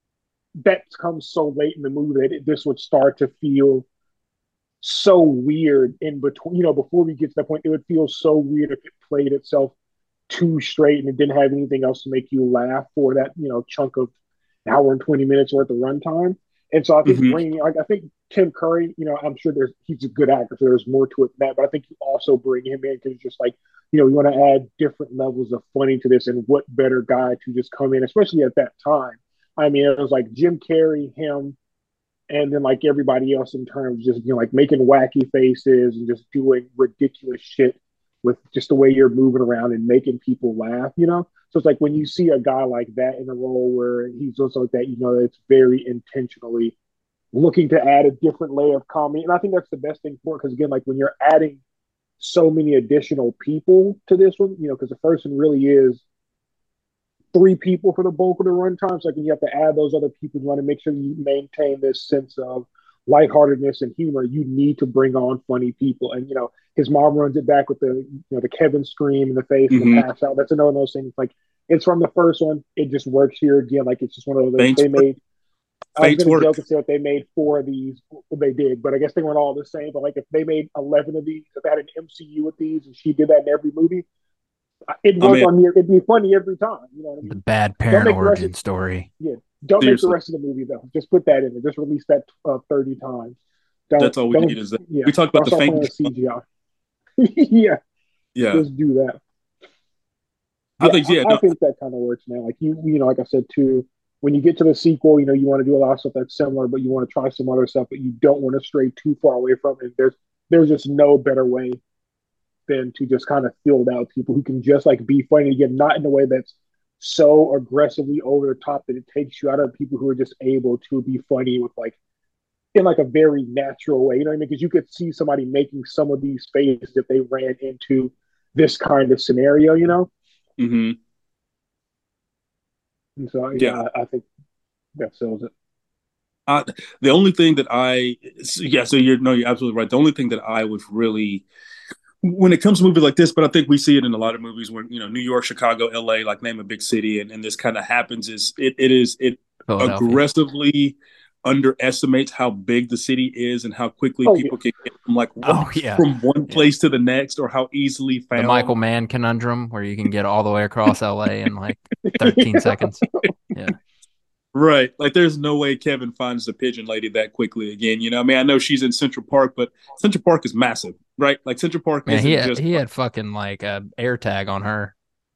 that comes so late in the movie that it, this would start to feel so weird in between. You know, before we get to that point, it would feel so weird if it played itself too straight and it didn't have anything else to make you laugh for that, you know, chunk of an hour and twenty minutes worth of runtime. And so I think mm-hmm. bringing, like, I think Tim Curry, you know, I'm sure there's, he's a good actor, so there's more to it than that, but I think you also bring him in because it's just like, you know, you want to add different levels of funny to this, and what better guy to just come in, especially at that time. I mean, it was like Jim Carrey, him, and then like everybody else in terms of just, you know, like making wacky faces and just doing ridiculous shit with just the way you're moving around and making people laugh, you know? So it's like when you see a guy like that in a role where he's also like that, you know, it's very intentionally looking to add a different layer of comedy. And I think that's the best thing for it, because again, like when you're adding so many additional people to this one, you know, because the first one really is three people for the bulk of the runtime. So like when you have to add those other people, you want to make sure you maintain this sense of lightheartedness and humor. You need to bring on funny people. And, you know, his mom runs it back with the, you know, the Kevin scream in the face mm-hmm. and the pass out. That's another one of those things. Like, it's from the first one. It just works here again. Like, it's just one of those. Faint they made. I was going to joke and say that they made four of these. They did, but I guess they weren't all the same. But like, if they made eleven of these, if they had an M C U with these, and she did that in every movie, it'd work I mean, on here. It'd be funny every time. You know what I mean? The bad parent origin of, story. Yeah. Don't Seriously. Make the rest of the movie though. Just put that in there. Just release that uh, thirty times. Don't, That's all we need is that. Yeah, we talk about the faint C G I. yeah, yeah. Just do that. I yeah, think yeah, I, no. I think that kind of works, man. Like you, you know, like I said too, when you get to the sequel, you know, you want to do a lot of stuff that's similar, but you want to try some other stuff, but you don't want to stray too far away from it. There's there's just no better way than to just kind of field out people who can just like be funny again, not in a way that's so aggressively over the top that it takes you out of people who are just able to be funny with like in like a very natural way. You know what I mean? Because you could see somebody making some of these faces if they ran into this kind of scenario, you know? Mm-hmm. And so yeah, yeah. I, I think that sells it. Uh, the only thing that I, yeah, so you're no, you're absolutely right. The only thing that I would really, when it comes to movies like this, but I think we see it in a lot of movies when, you know, New York, Chicago, L A, like name a big city, and, and this kind of happens is it, it is, it aggressively underestimates how big the city is and how quickly oh, people yeah. can get from like one, oh, yeah. from one place yeah. to the next, or how easily found. The Michael Mann conundrum where you can get all the way across L A in like thirteen yeah. seconds. Yeah. Right. Like there's no way Kevin finds the pigeon lady that quickly again. You know, I mean, I know she's in Central Park, but Central Park is massive, right? Like Central Park Man, isn't he had, just he had fucking like a air tag on her.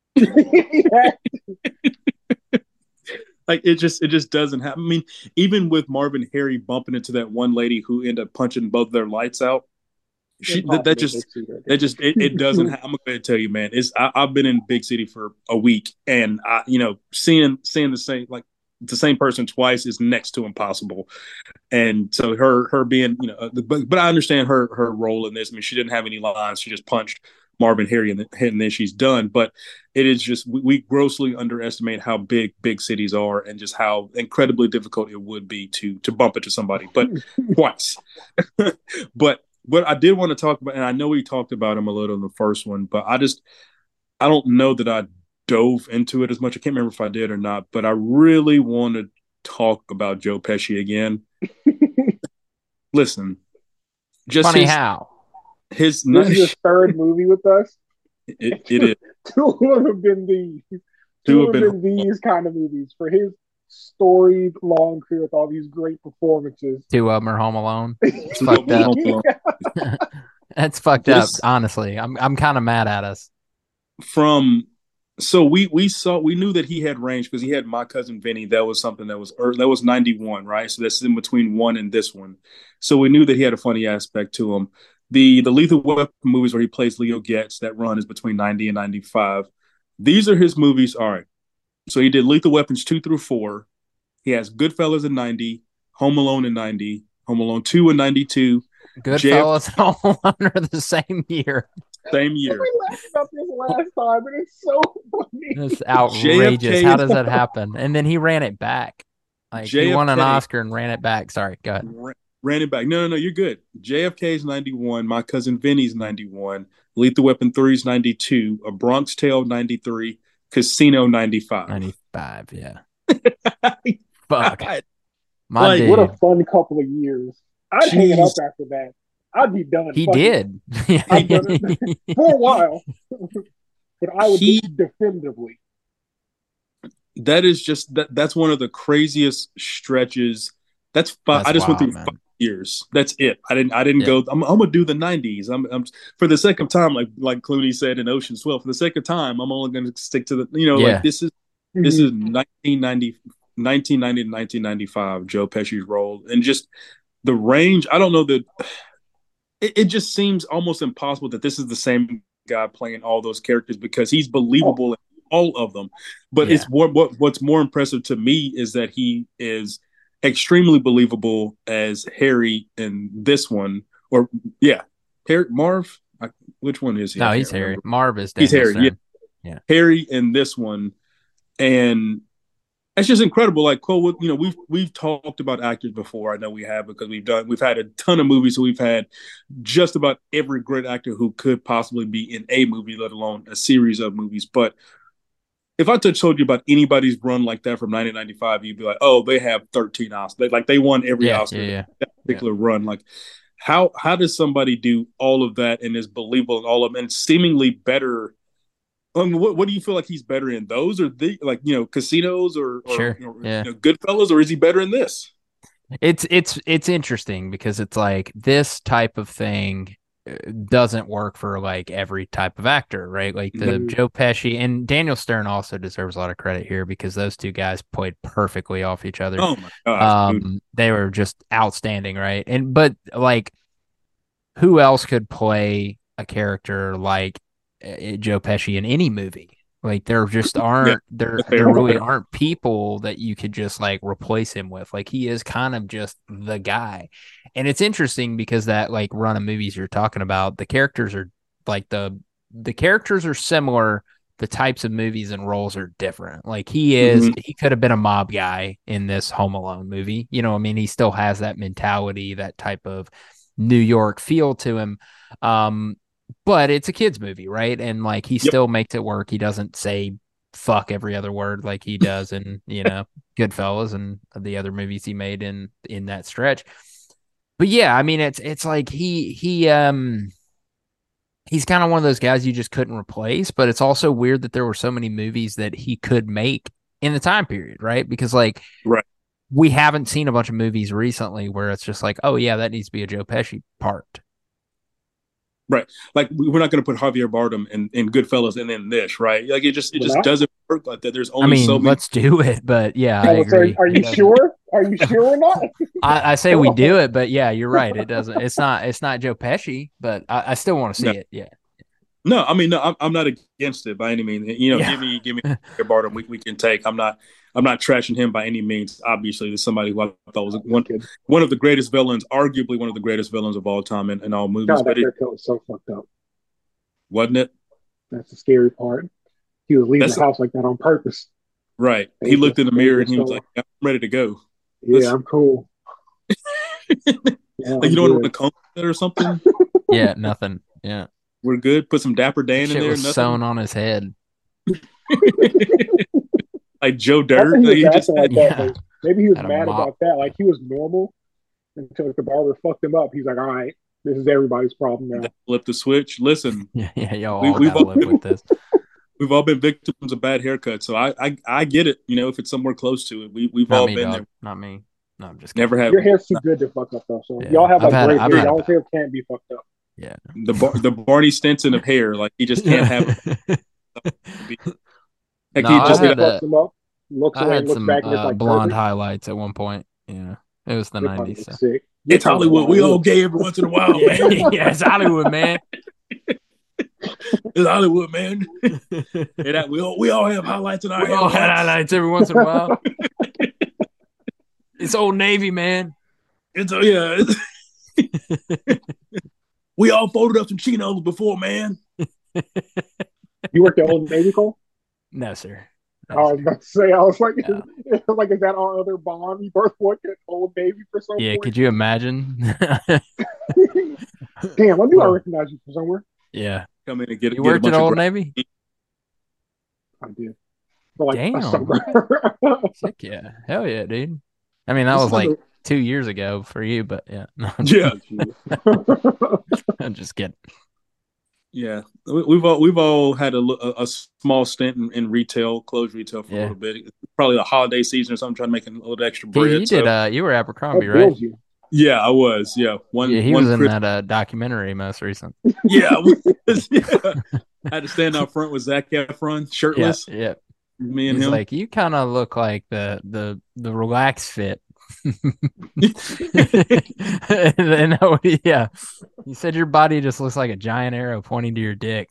Like it just it just doesn't happen. I mean, even with Marvin Harry bumping into that one lady who ended up punching both their lights out, she that, that just that just it, it doesn't. Ha- I'm going to tell you, man. It's I, I've been in big city for a week, and I you know seeing seeing the same like the same person twice is next to impossible. And so her her being you know, uh, but but I understand her her role in this. I mean, she didn't have any lines. She just punched Marvin Harry and, the, and then she's done. But it is just we, we grossly underestimate how big big cities are and just how incredibly difficult it would be to to bump into somebody, but twice. But what I did want to talk about, and I know we talked about him a little in the first one, but I just I don't know that I dove into it as much. I can't remember if I did or not, but I really want to talk about Joe Pesci again. Listen, just funny his, how his this is his third movie with us. It, it is. Two of them have been these. Two, Two have been, been these kind of movies for his storied long career with all these great performances. Two of them are Home Alone. It's fucked up. That's fucked this, up. Honestly, I'm I'm kind of mad at us. From so we we saw we knew that he had range because he had My Cousin Vinny. That was something that was that was ninety-one, right? So that's in between one and this one. So we knew that he had a funny aspect to him. The the Lethal Weapon movies where he plays Leo Getz, that run is between ninety and ninety-five. These are his movies. All right. So he did Lethal Weapons two through four. He has Goodfellas in ninety, Home Alone in ninety, Home Alone two in ninety-two. Goodfellas and Home Alone are the same year. Same year. We laughed about this last time, and it's so funny. It's outrageous. How does that happen? And then he ran it back. Like J F K, he won an Oscar and ran it back. Sorry, go ahead. Ran it back. No, no, no, you're good. J F K's ninety-one. My Cousin Vinny's ninety-one. Lethal Weapon three's ninety-two. A Bronx Tale ninety-three. Casino ninety-five. ninety-five, yeah. Fuck. My like, dude. What a fun couple of years. I'd Jeez. hang it up after that. I'd be done. He did. I've done it for a while. But I would he, definitively. That is just that that's one of the craziest stretches. That's five. That's I just wild, went through man. five years. That's it. I didn't I didn't yeah. go I'm, I'm gonna do the nineties. I'm, I'm for the sake of time, like like Clooney said in Ocean's twelve, for the sake of time, I'm only gonna stick to the you know, yeah. like this is mm-hmm. this is nineteen ninety, nineteen ninety to nineteen ninety-five, Joe Pesci's role. And just the range, I don't know that it, it just seems almost impossible that this is the same guy playing all those characters because he's believable oh. in all of them. But yeah. it's more, what what's more impressive to me is that he is extremely believable as Harry in this one. Or yeah, Harry Marv. I, which one is he? No, he's Harry. Marv is he's Harry. Yeah. yeah, Harry in this one, and it's just incredible. Like Cole, you know, we've we've talked about actors before. I know we have because we've done we've had a ton of movies. So we've had just about every great actor who could possibly be in a movie, let alone a series of movies. But if I told you about anybody's run like that from nineteen ninety-five, you'd be like, "Oh, they have thirteen Oscars. They, like they won every yeah, Oscar yeah, yeah. that particular yeah. run." Like, how how does somebody do all of that and is believable in all of them and seemingly better? I mean, what, what do you feel like he's better in? Those or the like you know casinos or, or sure. you know, yeah. you know, Goodfellas, or is he better in this? It's it's it's interesting because it's like this type of thing doesn't work for like every type of actor, right? Like the Mhm. Joe Pesci and Daniel Stern also deserves a lot of credit here because those two guys played perfectly off each other. Oh my gosh, dude. Um, they were just outstanding, right? And but like, who else could play a character like uh, Joe Pesci in any movie? Like there just Yeah, aren't there that's there fair. really aren't people that you could just like replace him with. Like he is kind of just the guy. And it's interesting because that like run of movies you're talking about, the characters are like the the characters are similar, the types of movies and roles are different. Like he is Mhm. he could have been a mob guy in this Home Alone movie. You know, I mean, he still has that mentality, that type of New York feel to him. Um, but it's a kids movie, right? And like he Yep. still makes it work. He doesn't say fuck every other word like he does in, you know, Goodfellas and the other movies he made in in that stretch. But yeah, I mean it's it's like he he um he's kind of one of those guys you just couldn't replace, but it's also weird that there were so many movies that he could make in the time period, right? Because like Right. we haven't seen a bunch of movies recently where it's just like, oh yeah, that needs to be a Joe Pesci part. Right. Like we're not going to put Javier Bardem in, in Goodfellas and then this, right? Like it just it We're just not? doesn't work like that. There's I only so mean, many. let's do it, but yeah, I I was saying, agree. are It you doesn't- sure? Are you sure or not? I, I say we do it, but yeah, you're right. It doesn't. It's not. It's not Joe Pesci, but I, I still want to see No, it. Yeah. no. I mean, no. I'm, I'm not against it by any means. You know, Yeah. give me give me Javier Bardem. We we can take. I'm not. I'm not trashing him by any means. Obviously, there's somebody who I thought was one Good. one of the greatest villains, arguably one of the greatest villains of all time in, in all movies. God, But that it haircut was so fucked up. wasn't it. That's the scary part. He was leaving That's the house like that on purpose. right. He Dangerous, looked in the mirror and dangerous he was soul. like, "I'm ready to go." Yeah, Let's- I'm cool. Yeah, Like I'm you don't want good. to comb it or something. Yeah. Nothing. Yeah. We're good. Put some Dapper Dan in Shit there. was Nothing. sewn on his head. Like Joe I Dirt. think he Like, was he just acting like that. Yeah. But maybe he was Had a mad mop. about that. Like he was normal until the barber fucked him up. He's like, all right, this is everybody's problem now. flip the switch. Listen, Yeah. Yeah. Y'all we, all we've gotta all, live with this. we've all been victims of bad haircuts, so I, I I get it. You know, if it's somewhere close to it, we we've Not all me, been dog. there. Not me. No, I'm just kidding. Never have Your hair's too good to fuck up though. So Yeah. y'all have I've like had- great I've hair. had Y'all's about- hair can't be fucked up. Yeah. the Bar- the Barney Stinson of hair. Like he just can't have it. Heck, No, he I just had did that. Fucks him up. Looks I away, had looks some back, and it's uh, like blonde perfect. highlights at one point. Yeah. It was the Your probably nineties. So. looks sick. It's Hollywood. We all gay every once in a while, Yeah, man. yeah, it's Hollywood, man. It's Hollywood, man. And we all we all have highlights in our We all had haircuts. highlights every once in a while. It's Old Navy, man. It's a, yeah. It's, we all folded up some chinos before, man. You worked at Old Navy, Cole? No, sir. I No, was sir. about to say, I was like, No. like, is that our other bond? We both worked at Old Navy for some Yeah, point. could you imagine? Damn, I knew I Well, recognized you from somewhere. yeah. Come in and get, You get a worked bunch at of Old gra- Navy? I did. For like Damn. a summer. Sick, yeah. Hell yeah, dude. I mean, that This was is like a- two years ago for you, but yeah. No, Yeah, I'm just kidding. yeah. We, we've all we've all had a, a, a small stint in, in retail, clothes retail for Yeah. a little bit. Probably the holiday season or something, trying to make a little extra He, bread. you so- did. Uh, you were That Abercrombie, right? builds you. yeah, I was. Yeah, one. Yeah, he one was in Chris- that uh, documentary most recent. Yeah, I was, yeah. I had to stand out front with Zac Efron, Yeah, shirtless. yeah. Me and He's him. like, you kind of look like the the the relaxed fit. and then, oh, yeah, you said your body just looks like a giant arrow pointing to your dick.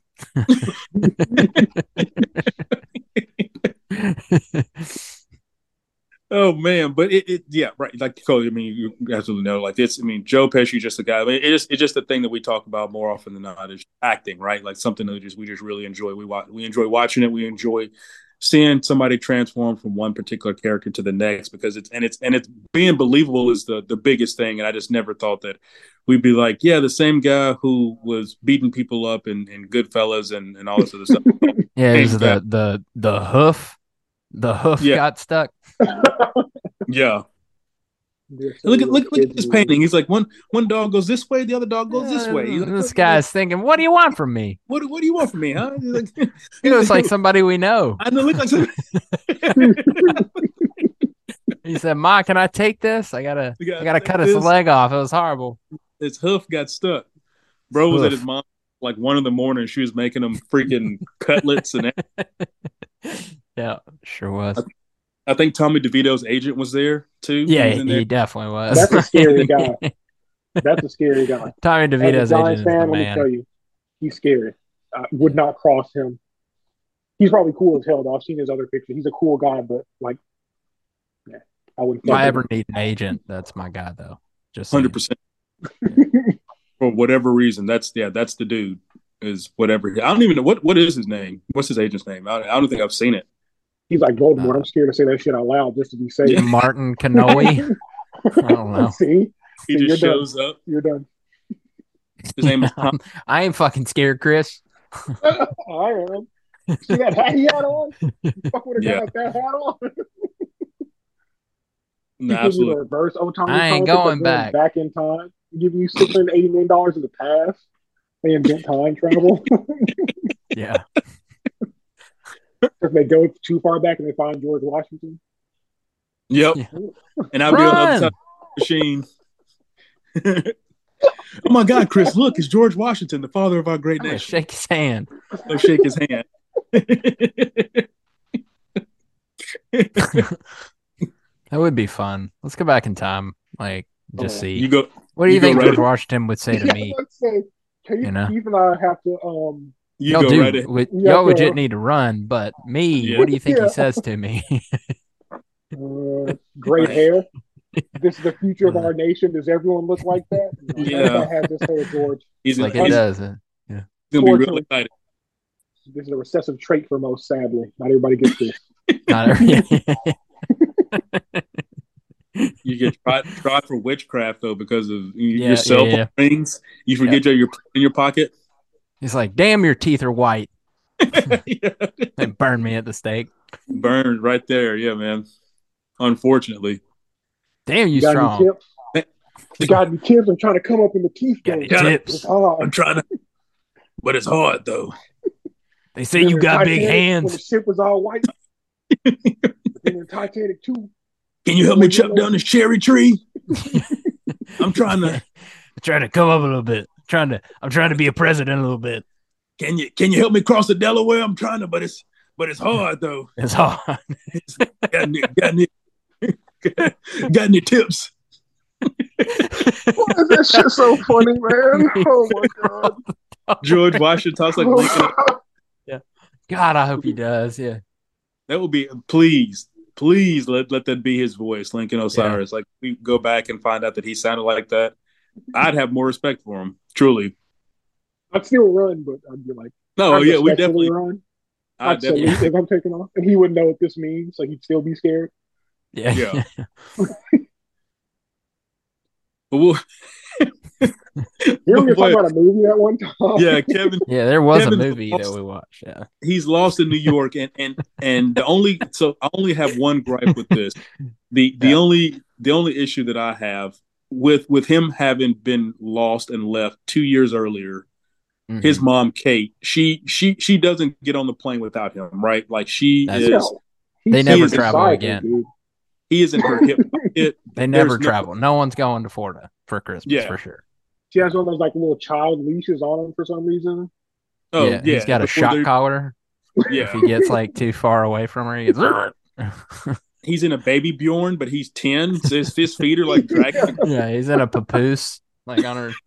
Oh man, but it, it yeah, right. Like Cody, I mean, you absolutely know. Like it's, I mean, Joe Pesci just a guy. I mean, it's it's just a thing that we talk about more often than not is acting, right? Like something that we just we just really enjoy. We watch, we enjoy watching it. We enjoy seeing somebody transform from one particular character to the next because it's and it's and it's being believable is the the biggest thing. And I just never thought that we'd be like, yeah, the same guy who was beating people up in, in Goodfellas and and all this other stuff. Yeah, it was Thanks, the the the hoof, the hoof Yeah. got stuck. Yeah. There's so Look at many look look at kids this movies. painting. He's like one one dog goes this way, the other dog goes this way. He's like, This what, guy's thinking, "What do you want from me?" what what do you want from me, huh? He's like, He looks like somebody we know. I know, look like some, He said, "Ma, can I take this? I gotta, You gotta I gotta take cut his this." leg off. It was horrible." his hoof got stuck. Bro was at his Oof. mom like one in the morning. She was making him freaking cutlets, and Yeah, sure was. I think Tommy DeVito's agent was there too. He Yeah, was in there. he definitely was. That's a scary guy. That's a scary guy. Tommy As a DeVito's Giants agent is the fan, let me man. tell you, he's scary. I would not cross him. He's probably cool as hell, though. I've seen his other pictures. He's a cool guy, but like, yeah, I wouldn't. If I fuck ever with need an agent, that's my guy, though. Just Hundred saying. percent for whatever reason. That's yeah, that's the dude. Is whatever. I don't even know what what is his name. What's his agent's name? I, I don't think I've seen it. He's like Voldemort. Uh, I'm scared to say that shit out loud just to be safe. Yeah. Martin Canoe. I don't know. See, He See, just you're shows done. up. You're done. His name is Tom. I ain't fucking scared, Chris. I am. See that hat he had on? Fuck with a guy Yeah. with that hat on. No, He gives you the absolutely. reverse Otani I ain't concept of going back. back in time. Give you six hundred eighty million dollars in the past. They invent time travel. Yeah. If they go too far back and they find George Washington. Yep. Yeah. And I'll be on the other Run! side of the machine. Oh my God, Chris! Look, it's George Washington, the father of our great I'm gonna nation. shake his hand. Go shake his hand. That would be fun. Let's go back in time. Like, just Oh. see. You go. What do you, you go think right George in- Washington would say to Yeah, me? let's say, Keith, You know? Keith and I have to. Um, You y'all go do. right ahead. would- Yeah, y'all legit so- need to run, but me, Yeah. what do you think Yeah. he says to me? uh, great hair. This is the future of our nation. Does everyone look like that? No, Yeah. That's what I had to say to George. It's He's, like he's it does. uh, gonna be real Fortunately- excited. This is a recessive trait for most, sadly. Not everybody gets this. Not every- You get tried, tried for witchcraft though because of y- Yeah, your cell yeah, phone rings. You forget your your in your pocket. He's like, damn, your teeth are white. Yeah. They burn me at the stake. Burned right there. Yeah, man. Unfortunately. Damn, you, You got strong. any tips? You got any tips? I'm trying to come up in the teeth Got game. any Got it. tips? It's hard. I'm trying to, but it's hard though. They say you Remember got big Titanic, When hands. the ship was all white. But then in Titanic two, Can you help me chop down this cherry tree? I'm trying to. I'm trying to come up a little bit. trying to. I'm trying to be a president a little bit. Can you can you help me cross the Delaware? I'm trying to, but it's but it's hard though. It's hard. Got any got any, got any tips? why is that shit so funny, man? Oh my god. George Washington talks like Lincoln. God, I hope he does. Yeah. That would be please, please let let that be his voice, Lincoln Osiris. Like we go back and find out that he sounded like that. I'd have more respect for him, truly. I'd still run, but I'd be like, No, I'd yeah, we respectfully definitely. run. I I'd salute definitely. if I'm taking off, and he wouldn't know what this means, so he'd still be scared. Yeah. Yeah. But we'll, We were Boy, talking about a movie at one time. yeah, Kevin. Yeah, there was Kevin's a movie lost. that we watched. Yeah. He's lost in New York, and and and the only so I only have one gripe with this. The the Yeah. only the only issue that I have with with him having been lost and left two years earlier, Mhm. his mom Kate, she she she doesn't get on the plane without him, right? Like she That's- is, No, he's They never beside travel her, again. dude. he is in her hip pocket. They never There's no- travel. No one's going to Florida for Christmas Yeah. for sure. She has one of those like little child leashes on him for some reason. Oh yeah, yeah, he's got a before shock they're- collar. If Yeah, he gets like too far away from her, he gets. he's in a baby Bjorn, but he's ten. So his, his feet are like dragging. Yeah, he's in a papoose, like on her.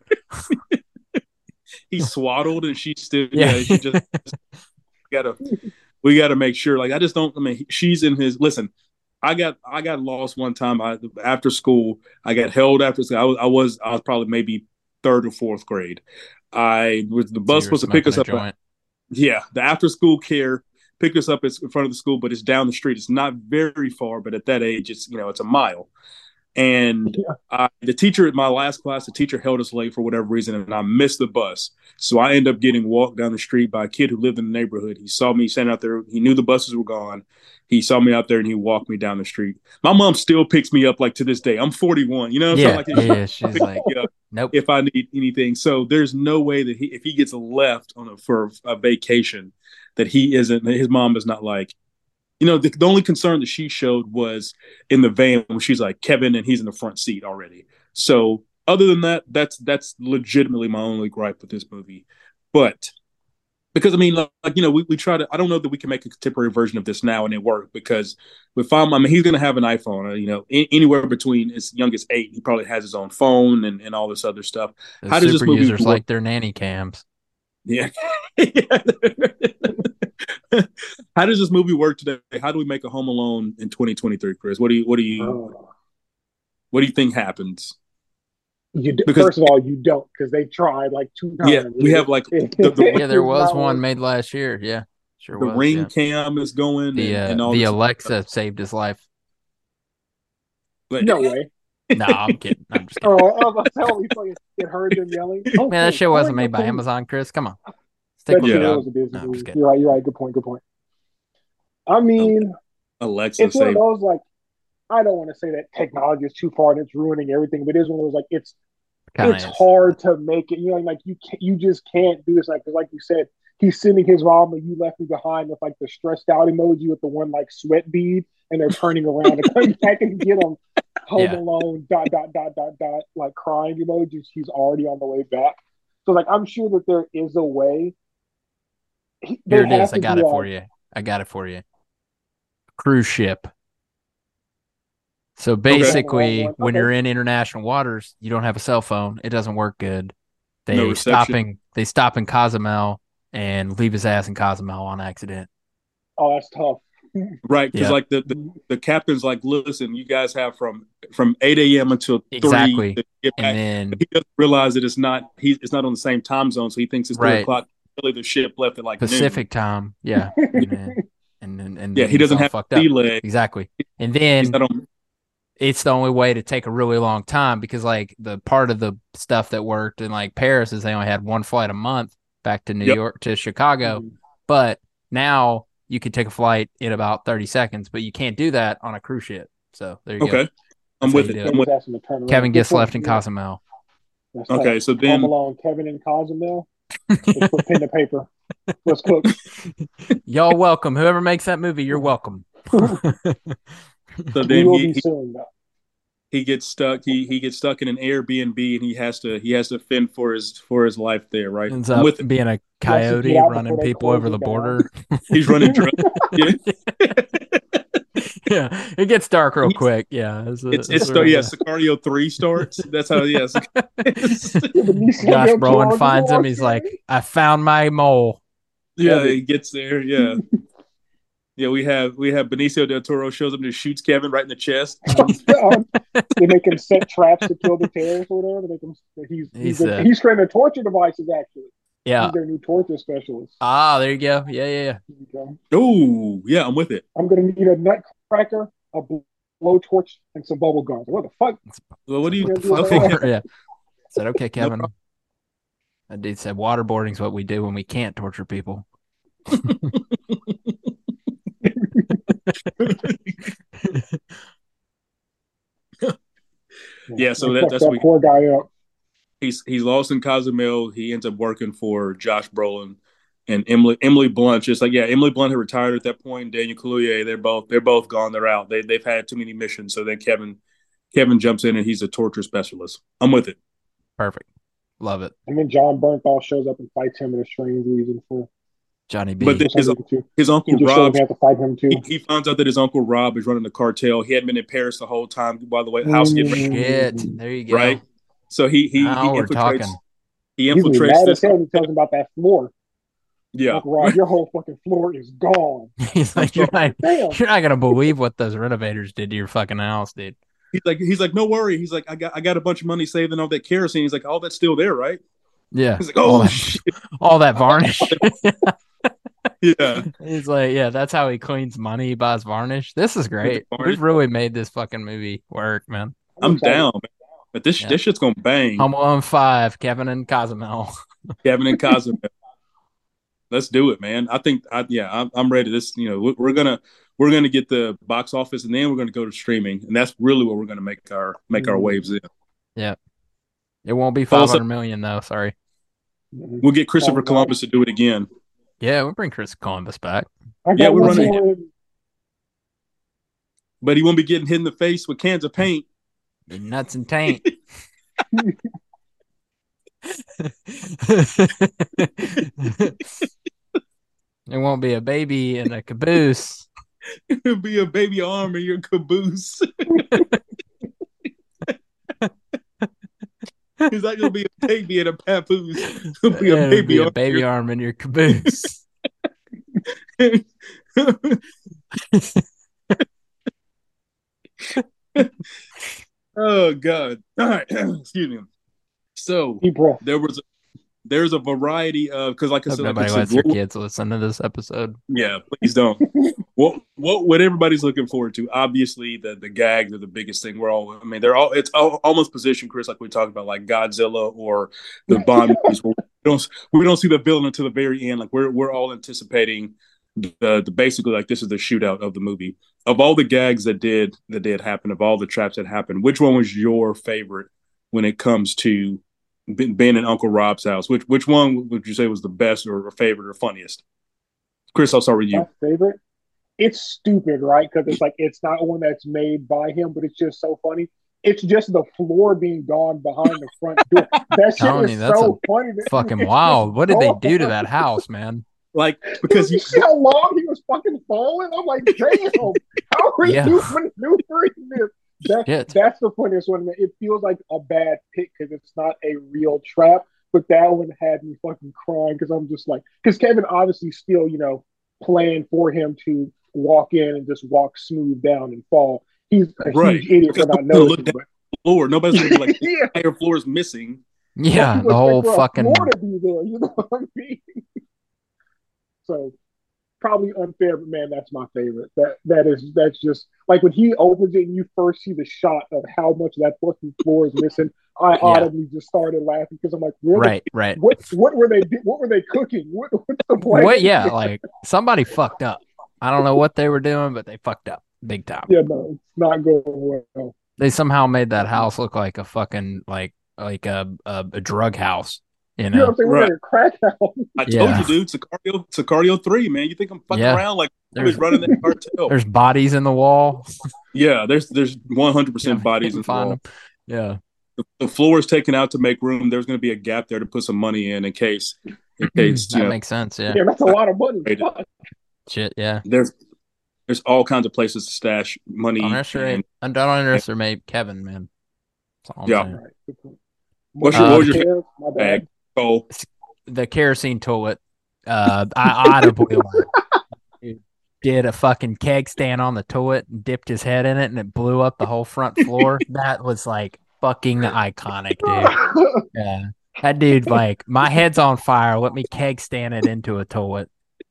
He's swaddled, and she's still Yeah. yeah. She just gotta we gotta make sure. Like I just don't. I mean, she's in his. Listen, I got I got lost one time. I after school. I got held after school. I was I was I was probably maybe third or fourth grade. I was the bus So you were supposed to pick us smoking up. a joint. Yeah, the after school care picked us up. It's in front of the school, but it's down the street. It's not very far, but at that age, it's you know it's a mile. And Yeah. uh, the teacher at my last class, the teacher held us late for whatever reason, and I missed the bus. So I ended up getting walked down the street by a kid who lived in the neighborhood. He saw me standing out there. He knew the buses were gone. He saw me out there, and he walked me down the street. My mom still picks me up like to this day. I'm forty-one. You know what I'm Yeah, saying? Like, yeah, she's like, pick me up nope. if I need anything. So there's no way that he, if he gets left on a, for a vacation, that he isn't, his mom is not like, you know, the, the only concern that she showed was in the van when she's like Kevin and he's in the front seat already. So other than that, that's that's legitimately my only gripe with this movie. But because I mean, like, like you know, we, we try to. I don't know that we can make a contemporary version of this now and it work because with Fama, I mean, he's going to have an iPhone. Uh, you know, in, anywhere between as young as eight, he probably has his own phone and, and all this other stuff. The How does super this movie users work? like their nanny cams. Yeah. How does this movie work today? How do we make a Home Alone in twenty twenty-three, Chris? What do you what do you Oh. what do you think happens? You d- Because first of all, you don't because they tried like two times. yeah, we have like It- the the, Yeah, there it's was not one working. made last year. Yeah, sure the was. ring yeah. cam is going The and, uh, and all the this Alexa saved his life. But, No way. No, I'm kidding. I'm just kidding. Oh, I was about to tell you, like, it heard them yelling. Oh, Man, that please, shit wasn't hurry made up, by please. Amazon, Chris. Come on. Stick That with shit it. Yeah. was a Disney No, I'm movie. just kidding. You're right. You're right. Good point. Good point. I mean, Alexa it's one of saved. those like I don't want to say that technology is too far and it's ruining everything, but it is one of those like it's Kinda it's is. hard to make it. You know, like you can't, you just can't do this. Like 'cause like you said, he's sending his mom and you left me behind with like the stressed out emoji with the one like sweat bead, and they're turning around to come back and get him. Home Yeah. Alone dot dot dot dot dot like crying emojis. He's already on the way back. So like I'm sure that there is a way. He, they Here it have is. I to got do it like- for you. I got it for you. Cruise ship. So basically, one. when Okay. you're in international waters, you don't have a cell phone. It doesn't work good. They No reception. stop in, they stop in Cozumel and leave his ass in Cozumel on accident. Oh, that's tough. Right, because Yeah. like the, the the captain's like, listen, you guys have from from eight a.m. until Exactly. three to get back. And then He doesn't realize that it's not he it's not on the same time zone, so he thinks it's three Right. o'clock. Really, the ship left at like Pacific noon. time, yeah, and then and then and Yeah, then he doesn't it's all have fucked up. sea leg. Exactly, and He's then not on. it's the only way to take a really long time because like the part of the stuff that worked in like Paris is they only had one flight a month back to New Yep. York to Chicago, Mhm. but now you could take a flight in about thirty seconds, but you can't do that on a cruise ship. So there you go. Okay, I'm That's with how it. you I'm do with. He's asking to turn around. Kevin Good gets point. left in Yeah, Cozumel. that's Okay, tough. so Home then Alone, Kevin and Cozumel. Let's put pen to paper. Let's cook. Y'all welcome. Whoever makes that movie, you're welcome. so We then will he, be he soon, though. he gets stuck. He he gets stuck in an Airbnb and he has to he has to fend for his for his life there. Right, Ends I'm up with it. being a He has to coyote get out running before they people close over it the down. border. He's running drugs. Yeah. Yeah, it gets dark real He's- quick. Yeah, it's, a, It's it's it's sort of yeah. a- Sicario three starts. That's how yes. Yeah, Benicio Josh del Brolin Toro finds him. walks He's in. like, "I found my mole." yeah, Kevin. he gets there. Yeah, yeah. We have we have Benicio del Toro shows up and just shoots Kevin right in the chest. Um, they make him set traps to kill the terrorists or whatever. They make him, he's he's, He's, a, uh, he's creating torture devices. Actually, Yeah. he's their new torture specialist. Ah, there you go. Yeah, yeah, yeah. Okay. Oh yeah, I'm with it. I'm gonna need a nutcracker, a blowtorch, and some bubble gum. What the fuck? Well, what do you? What the Okay, fuck? Kevin. Yeah. Said, okay, Kevin. problem. That dude said, waterboarding's what we do when we can't torture people. Yeah, so They that, fucked that's that what poor guy up. he's he's lost in Cozumel. He ends up working for Josh Brolin and Emily Emily Blunt. Just like yeah, Emily Blunt had retired at that point. Daniel Kaluuya, they're both they're both gone. They're out. They they've had too many missions. So then Kevin Kevin jumps in and he's a torture specialist. I'm with it. Perfect. Love it. And then John Bernthal shows up and fights him in a strange reason for, Johnny B. But then for his, some reason too. his He uncle just shows Rob, up and has to fight him too. he, he finds out that his uncle Rob is running the cartel. He hadn't been in Paris the whole time. By the way, house getting ready, Shit. There you go. right? So he he Now he we're infiltrates. talking. He He's gonna be infiltrates mad as this. hell when he tells him about that floor. Yeah, Uncle Rob, your whole fucking floor is gone. He's like, you're not, Damn. you're not gonna believe what those renovators did to your fucking house, dude. he's like he's like no worry. He's like I got I got a bunch of money saved and all that kerosene. He's like all that's still there, right? Yeah. He's like all, oh that, shit. all that varnish. Yeah. He's like, yeah, that's how he cleans money. He buys varnish. This is great. varnish. We've really made this fucking movie work, man. I'm excited. down, man. But this Yeah. this shit's gonna bang. Home Alone five, Kevin and Cozumel. Kevin and Cosmo. Let's do it, man. I think, I, yeah, I'm, I'm ready. This, you know, we're, we're gonna we're gonna get the box office, and then we're gonna go to streaming, and that's really what we're gonna make our make our Mm. waves in. It won't be Follow five us hundred million though. Sorry. Mhm. We'll get Christopher Oh, Columbus to do it again. Yeah, we'll bring Chris Columbus back. I got Yeah, we're one running- more. But he won't be getting hit in the face with cans of paint. Be nuts and taint. There won't be a baby in a caboose. It'll be a baby arm in your caboose. It's not gonna be a baby in a papoose. It'll be a It'll baby be a arm. baby in arm in your caboose. your- Oh God! All right, excuse me. So Deep breath. there was there's a variety of because, like I Hope said, like nobody it's a lets their global- kids listen to this episode. Yeah, please don't. what what what everybody's looking forward to? Obviously, the the gags are the biggest thing. We're all, I mean, they're all. It's all, almost positioned, Chris, like we talked about, like Godzilla or the Bond movies. Where we don't we don't see the villain until the very end. Like we're we're all anticipating the the basically like this is the shootout of the movie. Of all the gags that did that did happen, of all the traps that happened, which one was your favorite when it comes to being in Uncle Rob's house? Which which one would you say was the best or, or favorite or funniest? Chris, I'll start with you. My favorite. It's stupid, right? Because it's like it's not one that's made by him, but it's just so funny. It's just the floor being gone behind the front door. That shit Telling is you, that's so funny. Fucking It's wild. just What did they gone. do to that house, man? Like Because because you you, see how long he was fucking falling? I'm like, damn, how are Yeah. you maneuvering this? That, Shit. that's the funniest one. It feels like a bad pick because it's not a real trap. But that one had me fucking crying because I'm just like, because Kevin obviously still, you know, playing for him to walk in and just walk smooth down and fall. He's a right huge idiot for because not nobody's gonna look noticing. down But the floor. Nobody's gonna be like the yeah, entire floor is missing. Yeah, people the whole expect for a fucking floor to be there. You know what I mean? So probably unfair, but man, that's my favorite. That that is that's just like when he opens it and you first see the shot of how much that fucking floor is missing. I audibly just started laughing because I'm like, really? right, right. What what were they what were they cooking? What, what's the plan? What? Yeah, like somebody fucked up. I don't know what they were doing, but they fucked up big time. Yeah, no, it's not going well. They somehow made that house look like a fucking like like a a, a drug house. You You know what know? I'm saying? Right. We're like a crack house. I told Yeah. you, dude. Sicario, Sicario three, man. You think I'm fucking Yeah. around? Like I There's was running that cartel. there's bodies in the wall. Yeah, there's there's one hundred Yeah, percent bodies in couldn't the find wall. them. Yeah. The, the floor is taken out to make room. There's going to be a gap there to put some money in, in case, in case That you know. makes sense. Yeah. Yeah, that's a lot of money. Right. Fuck. Shit. Yeah. There's there's all kinds of places to stash money. Don't underestimate. and- Don't underestimate Kevin, man. That's all I'm Yeah. saying. Right, good point. What's your- Uh, what was your Kev, my bad. bag? Oh, The kerosene toilet. Uh, I audibly like, did a fucking keg stand on the toilet and dipped his head in it, and it blew up the whole front floor. That was like fucking iconic, dude. Yeah, that dude, like, my head's on fire. Let me keg stand it into a toilet.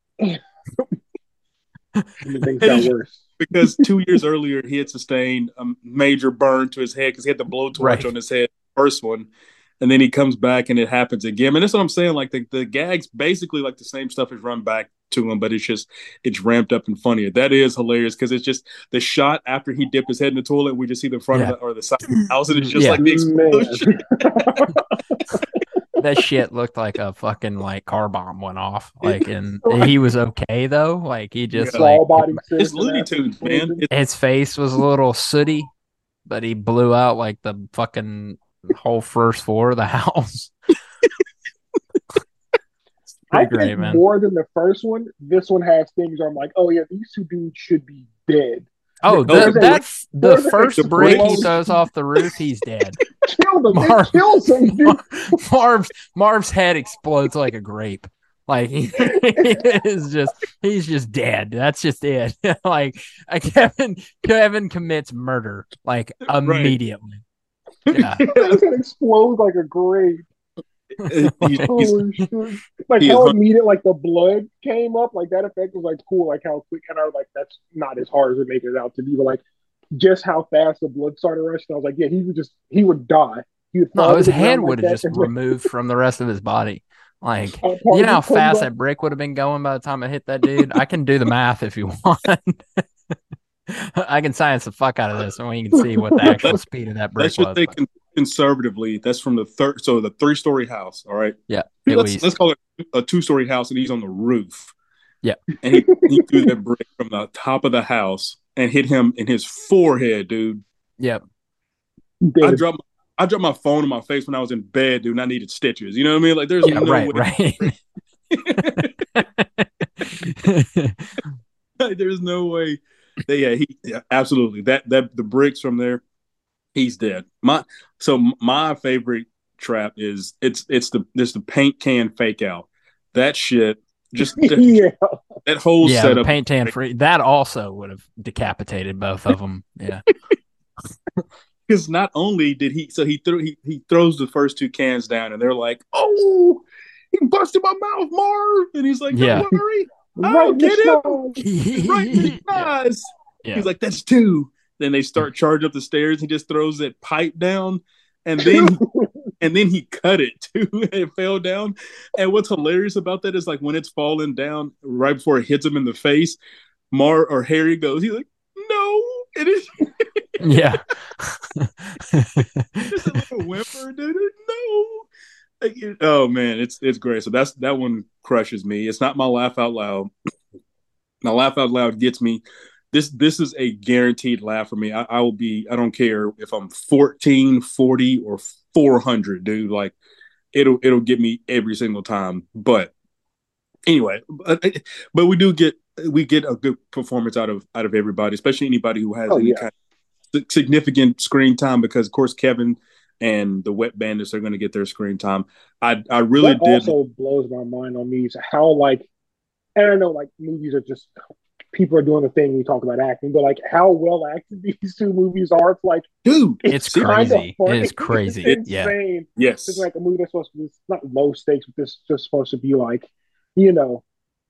Things got worse. because two years earlier he had sustained a major burn to his head because he had the blowtorch Right. on his head, first one, and then he comes back and it happens again. And that's what I'm saying. Like the, the gags, basically like the same stuff is run back to him, but it's just it's ramped up and funnier. That is hilarious because it's just the shot after he dipped his head in the toilet. We just see the front Yeah. of the or the side of the house, and it's just Yeah. like the explosion. That shit looked like a fucking like car bomb went off. Like, and he was okay though. Like he just Yeah. like All body It's Looney Tunes, man. It's, his face was a little sooty, but he blew out like the fucking whole first floor of the house. I Pretty great, think man. more than the first one, this one has things where I'm like, oh yeah, these two dudes should be dead. Oh, Oh, the, the that's the where's the- first the brick he bricks? throws off the roof. He's dead. Kill them. Marv- They kill some dude. Marv's Marv's head explodes like a grape. Like he is just he's just dead. That's just it. Like uh, Kevin Kevin commits murder like immediately. Yeah. His head explodes like a grape. he's, he's, Holy shit. Like he is how hun- immediate, like the blood came up, like that effect was like cool, like how quick, and I was like, that's not as hard as it makes it out to be, but like just how fast the blood started rushing, I was like, yeah, he would just, he would die. He would fall No, his to the ground head like would have that, just and then- removed from the rest of his body. Like Uh, part you of know how it comes fast up- that brick would have been going by the time it hit that dude? I can do the math if you want. I can science the fuck out of this, and we can see what the actual speed of that brick let's just was. say but- con- conservatively, that's from the third, so the three story house. All right, Yeah, at let's least. let's call it a two story house, and he's on the roof. Yeah. and he, he threw that brick from the top of the house and hit him in his forehead, dude. Yep. I Dead. dropped I dropped my phone in my face when I was in bed, dude, and I needed stitches. You know what I mean? Like, there's Yeah, no right, way. right. Like, there's no way. That, yeah, he yeah, absolutely. That that the bricks from there, he's dead. My so my favorite trap is it's it's the this the paint can fake out. That shit just that, yeah. that whole Yeah, the setup. paint tan free. That also would have decapitated both of them. Yeah. Because not only did he, so he threw he he throws the first two cans down, and they're like, "Oh, he busted my mouth, Marv," and he's like, Yeah. "Don't worry, Right I'll in get him the right in the Yeah. eyes." Yeah. He's like, "That's two." Then they start charging up the stairs. He just throws that pipe down, and then he, and then he cut it too, and it fell down. And what's hilarious about that is like when it's falling down right before it hits him in the face, Mar or Harry goes, he's like, "No," and it's Yeah. just a little whimper, dude. No. Like, oh man, it's it's great. So that's that one crushes me. It's not my laugh out loud. My laugh out loud gets me. This this is a guaranteed laugh for me. I, I will be. I don't care if I'm fourteen, forty, or four hundred, dude. Like it'll it'll get me every single time. But anyway, but, but we do get we get a good performance out of out of everybody, especially anybody who has Oh, any yeah. kind of significant screen time. Because of course Kevin and the Wet Bandits are going to get their screen time. I I really That did. also blows my mind on me is how like, and I know like movies are just people are doing the thing we talk about acting, but like how well acted these two movies are. It's like, Dude, It's kind of crazy. funny. It is crazy. It's Yeah. insane. yes, It's like a movie that's supposed to be it's not low stakes, but this just supposed to be like, you know,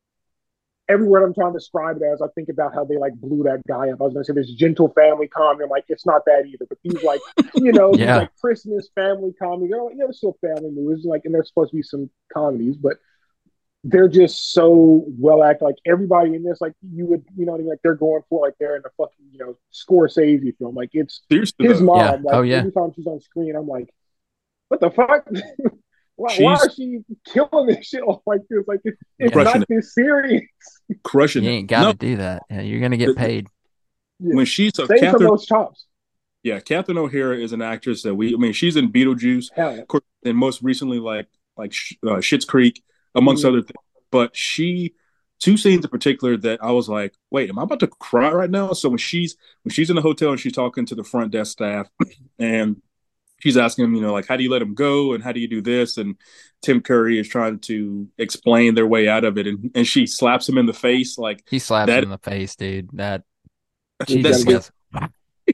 every word I'm trying to describe it as, I think about how they like blew that guy up. I was gonna say this gentle family comedy. I'm like, it's not that either. But these like, you know, Yeah. these like Christmas family comedies. They're like, yeah, they're still family movies, like, and there's supposed to be some comedies, but they're just so well acted. Like everybody in this, like you would, you know what I mean? Like they're going for like they're in a fucking, you know, Scorsese film. Like it's seriously his though. mom. Yeah. Like Oh, yeah. every time she's on screen, I'm like, what the fuck? why, why She's- is she killing this shit off like this? Like it, it's Crushing not this serious. crushing You it. ain't got to No, do that. Yeah, you're gonna get paid. Yeah. when she's so Same for Catherine, those chops. yeah, Catherine O'Hara is an actress that we. I mean, she's in Beetlejuice, Hell, of course, and most recently like like uh, Schitt's Creek, amongst Mhm. other things. But she, two scenes in particular that I was like, wait, am I about to cry right now? So when she's when she's in the hotel and she's talking to the front desk staff, and she's asking him, you know, like, how do you let him go and how do you do this? And Tim Curry is trying to explain their way out of it, and and she slaps him in the face like He slaps that. him in the face, dude. That You Jesus. gotta Yes.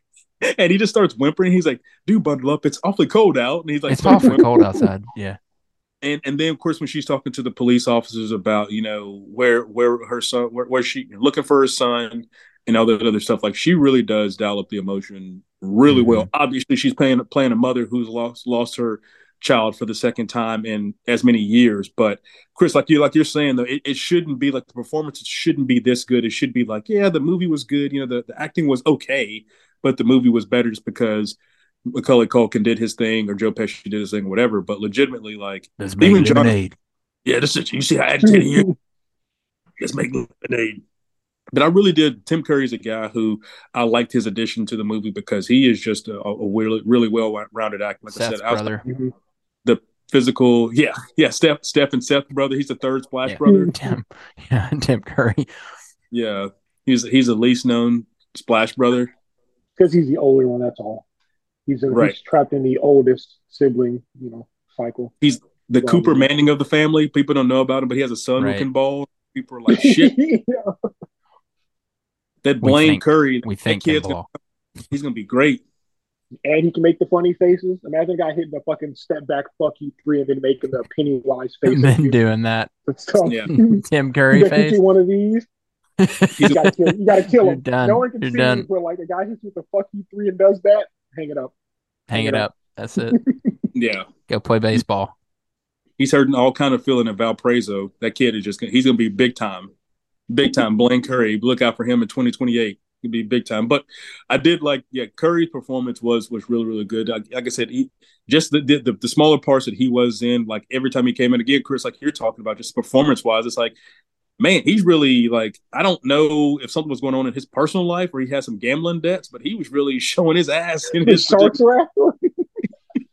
And he just starts whimpering. He's like, "Dude, bundle up. It's awfully cold out." And he's like, It's starts awfully whimpering. cold outside. Yeah. And and then of course when she's talking to the police officers about you know where where her son where, where she looking for her son and all that other stuff, like she really does dial up the emotion really Mm-hmm. well. Obviously, she's playing playing a mother who's lost lost her child for the second time in as many years. But Chris, like you like you're saying though, it, it shouldn't be like the performance shouldn't be this good. It should be like, yeah, the movie was good. You know, the, the acting was okay, but the movie was better just because Macaulay Culkin did his thing or Joe Pesci did his thing, whatever. But legitimately, like Let's make even John, lemonade. yeah, this is you see how I did here. Let's make lemonade. But I really did. Tim Curry's a guy who I liked his addition to the movie because he is just a, a really, really well-rounded actor. Like Seth's I said, outside brother. Mhm. the physical, yeah, yeah. Steph, Steph, and Seth brother. He's the third Splash Yeah. brother. Tim. Yeah, Tim Curry. Yeah, he's he's the least known Splash brother. Because he's the older one, that's all. He's, in, Right. he's trapped in the oldest sibling, you know, cycle. He's the Well, Cooper yeah. Manning of the family. People don't know about him, but he has a son Right. who can ball. People are like, shit, Yeah. that We Blaine think- Curry, We that think kid's him gonna, ball. he's gonna be great. And he can make the funny faces. Imagine a guy hitting a fucking step back, fuck you three, and then making the Pennywise face. And then doing that and stuff. Yeah. Tim You Curry gotta hit face. you one of these. You gotta kill. You gotta kill You're him. done. No one can You're see done. you, but like a guy hits you with the fuck you three and does that, hang it up. Hang it up. That's it. Yeah, Go play baseball. he's hurting all kind of feeling of Valparaiso. That kid is just gonna, he's gonna be big time, big time. Blaine Curry, look out for him in twenty twenty-eight. He'll be big time. But I did like, yeah, Curry's performance was was really really good. Like, like I said, he just the, the the smaller parts that he was in. Like every time he came in again, Chris, like you're talking about, just performance wise, it's like, man, he's really like, I don't know if something was going on in his personal life or he had some gambling debts, but he was really showing his ass in His his sharks are after.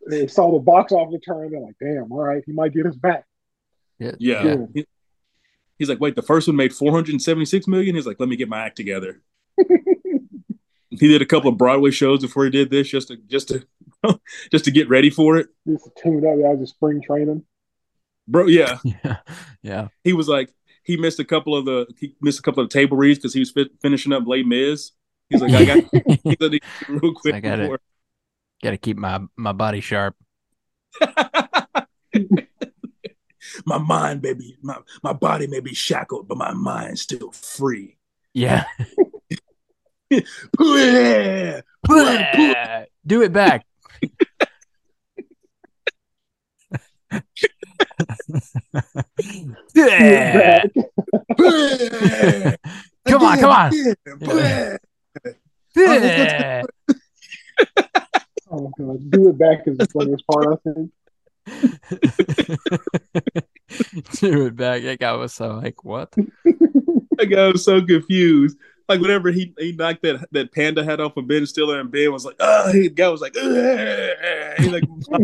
they saw the box office return. They're like, damn, all right, he might get us back. Yeah. Yeah. He, he's like, wait, the first one made four hundred seventy-six million. He's like, let me get my act together. He did a couple of Broadway shows before he did this, just to just to just to get ready for it. Just to tune up. I was spring training, bro. Yeah, yeah, yeah. He was like, he missed a couple of the he missed a couple of table reads because he was fit, finishing up Les Mis. He's like, I got he's like, real quick. I got to got to keep my my body sharp. My mind, baby, my my body may be shackled, but my mind's still free. Yeah. Do it back. Come on, come on. Oh god, do it back is the funniest part, I think. Do it back. That guy was so like, what? That guy was so confused. Like whenever he, he knocked that, that panda hat off of Ben Stiller, and Ben was like, oh, the guy was like, ugh. He like,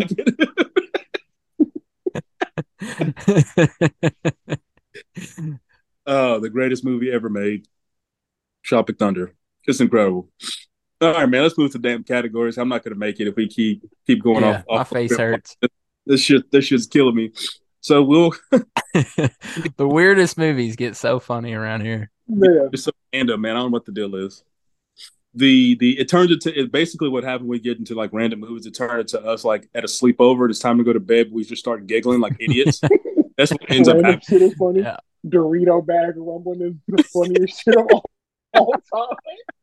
oh, the greatest movie ever made. Tropic Thunder. It's incredible. All right, man, let's move to damn categories. I'm not going to make it if we keep keep going yeah, off. off my face hurts. This shit, this shit's killing me. So we'll. The weirdest movies get so funny around here. Yeah. It's so random, man. I don't know what the deal is. The the it turns into it's basically what happened when we get into like random movies. It turned into us like at a sleepover. It's time to go to bed. We just start giggling like idiots. That's what ends random up happening. Shit is funny. Yeah. Dorito bag rumbling is the funniest shit of all, all time.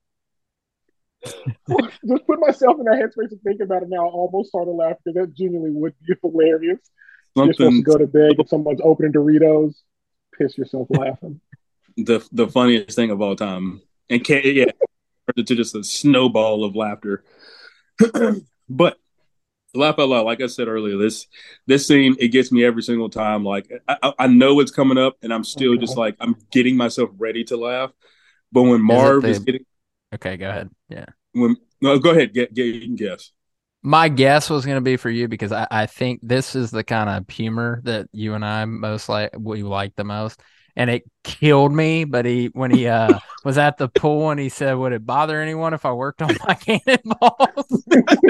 Just put myself in that headspace and think about it now. I almost started laughing because that genuinely would be hilarious. Something, You're supposed to go to bed and someone's opening Doritos. Piss yourself laughing. The the funniest thing of all time, and can't yeah, to just a snowball of laughter. But laugh out loud, like I said earlier, this this scene it gets me every single time. Like I, I know it's coming up, and I'm still okay. just like I'm getting myself ready to laugh. But when Marv is, the... is getting, okay, go ahead. Yeah. When no, go ahead. Get, get you can guess. My guess was going to be for you because I, I think this is the kind of humor that you and I most like we like the most. And it killed me, but he when he uh, was at the pool and he said, "Would it bother anyone if I worked on my cannonballs?"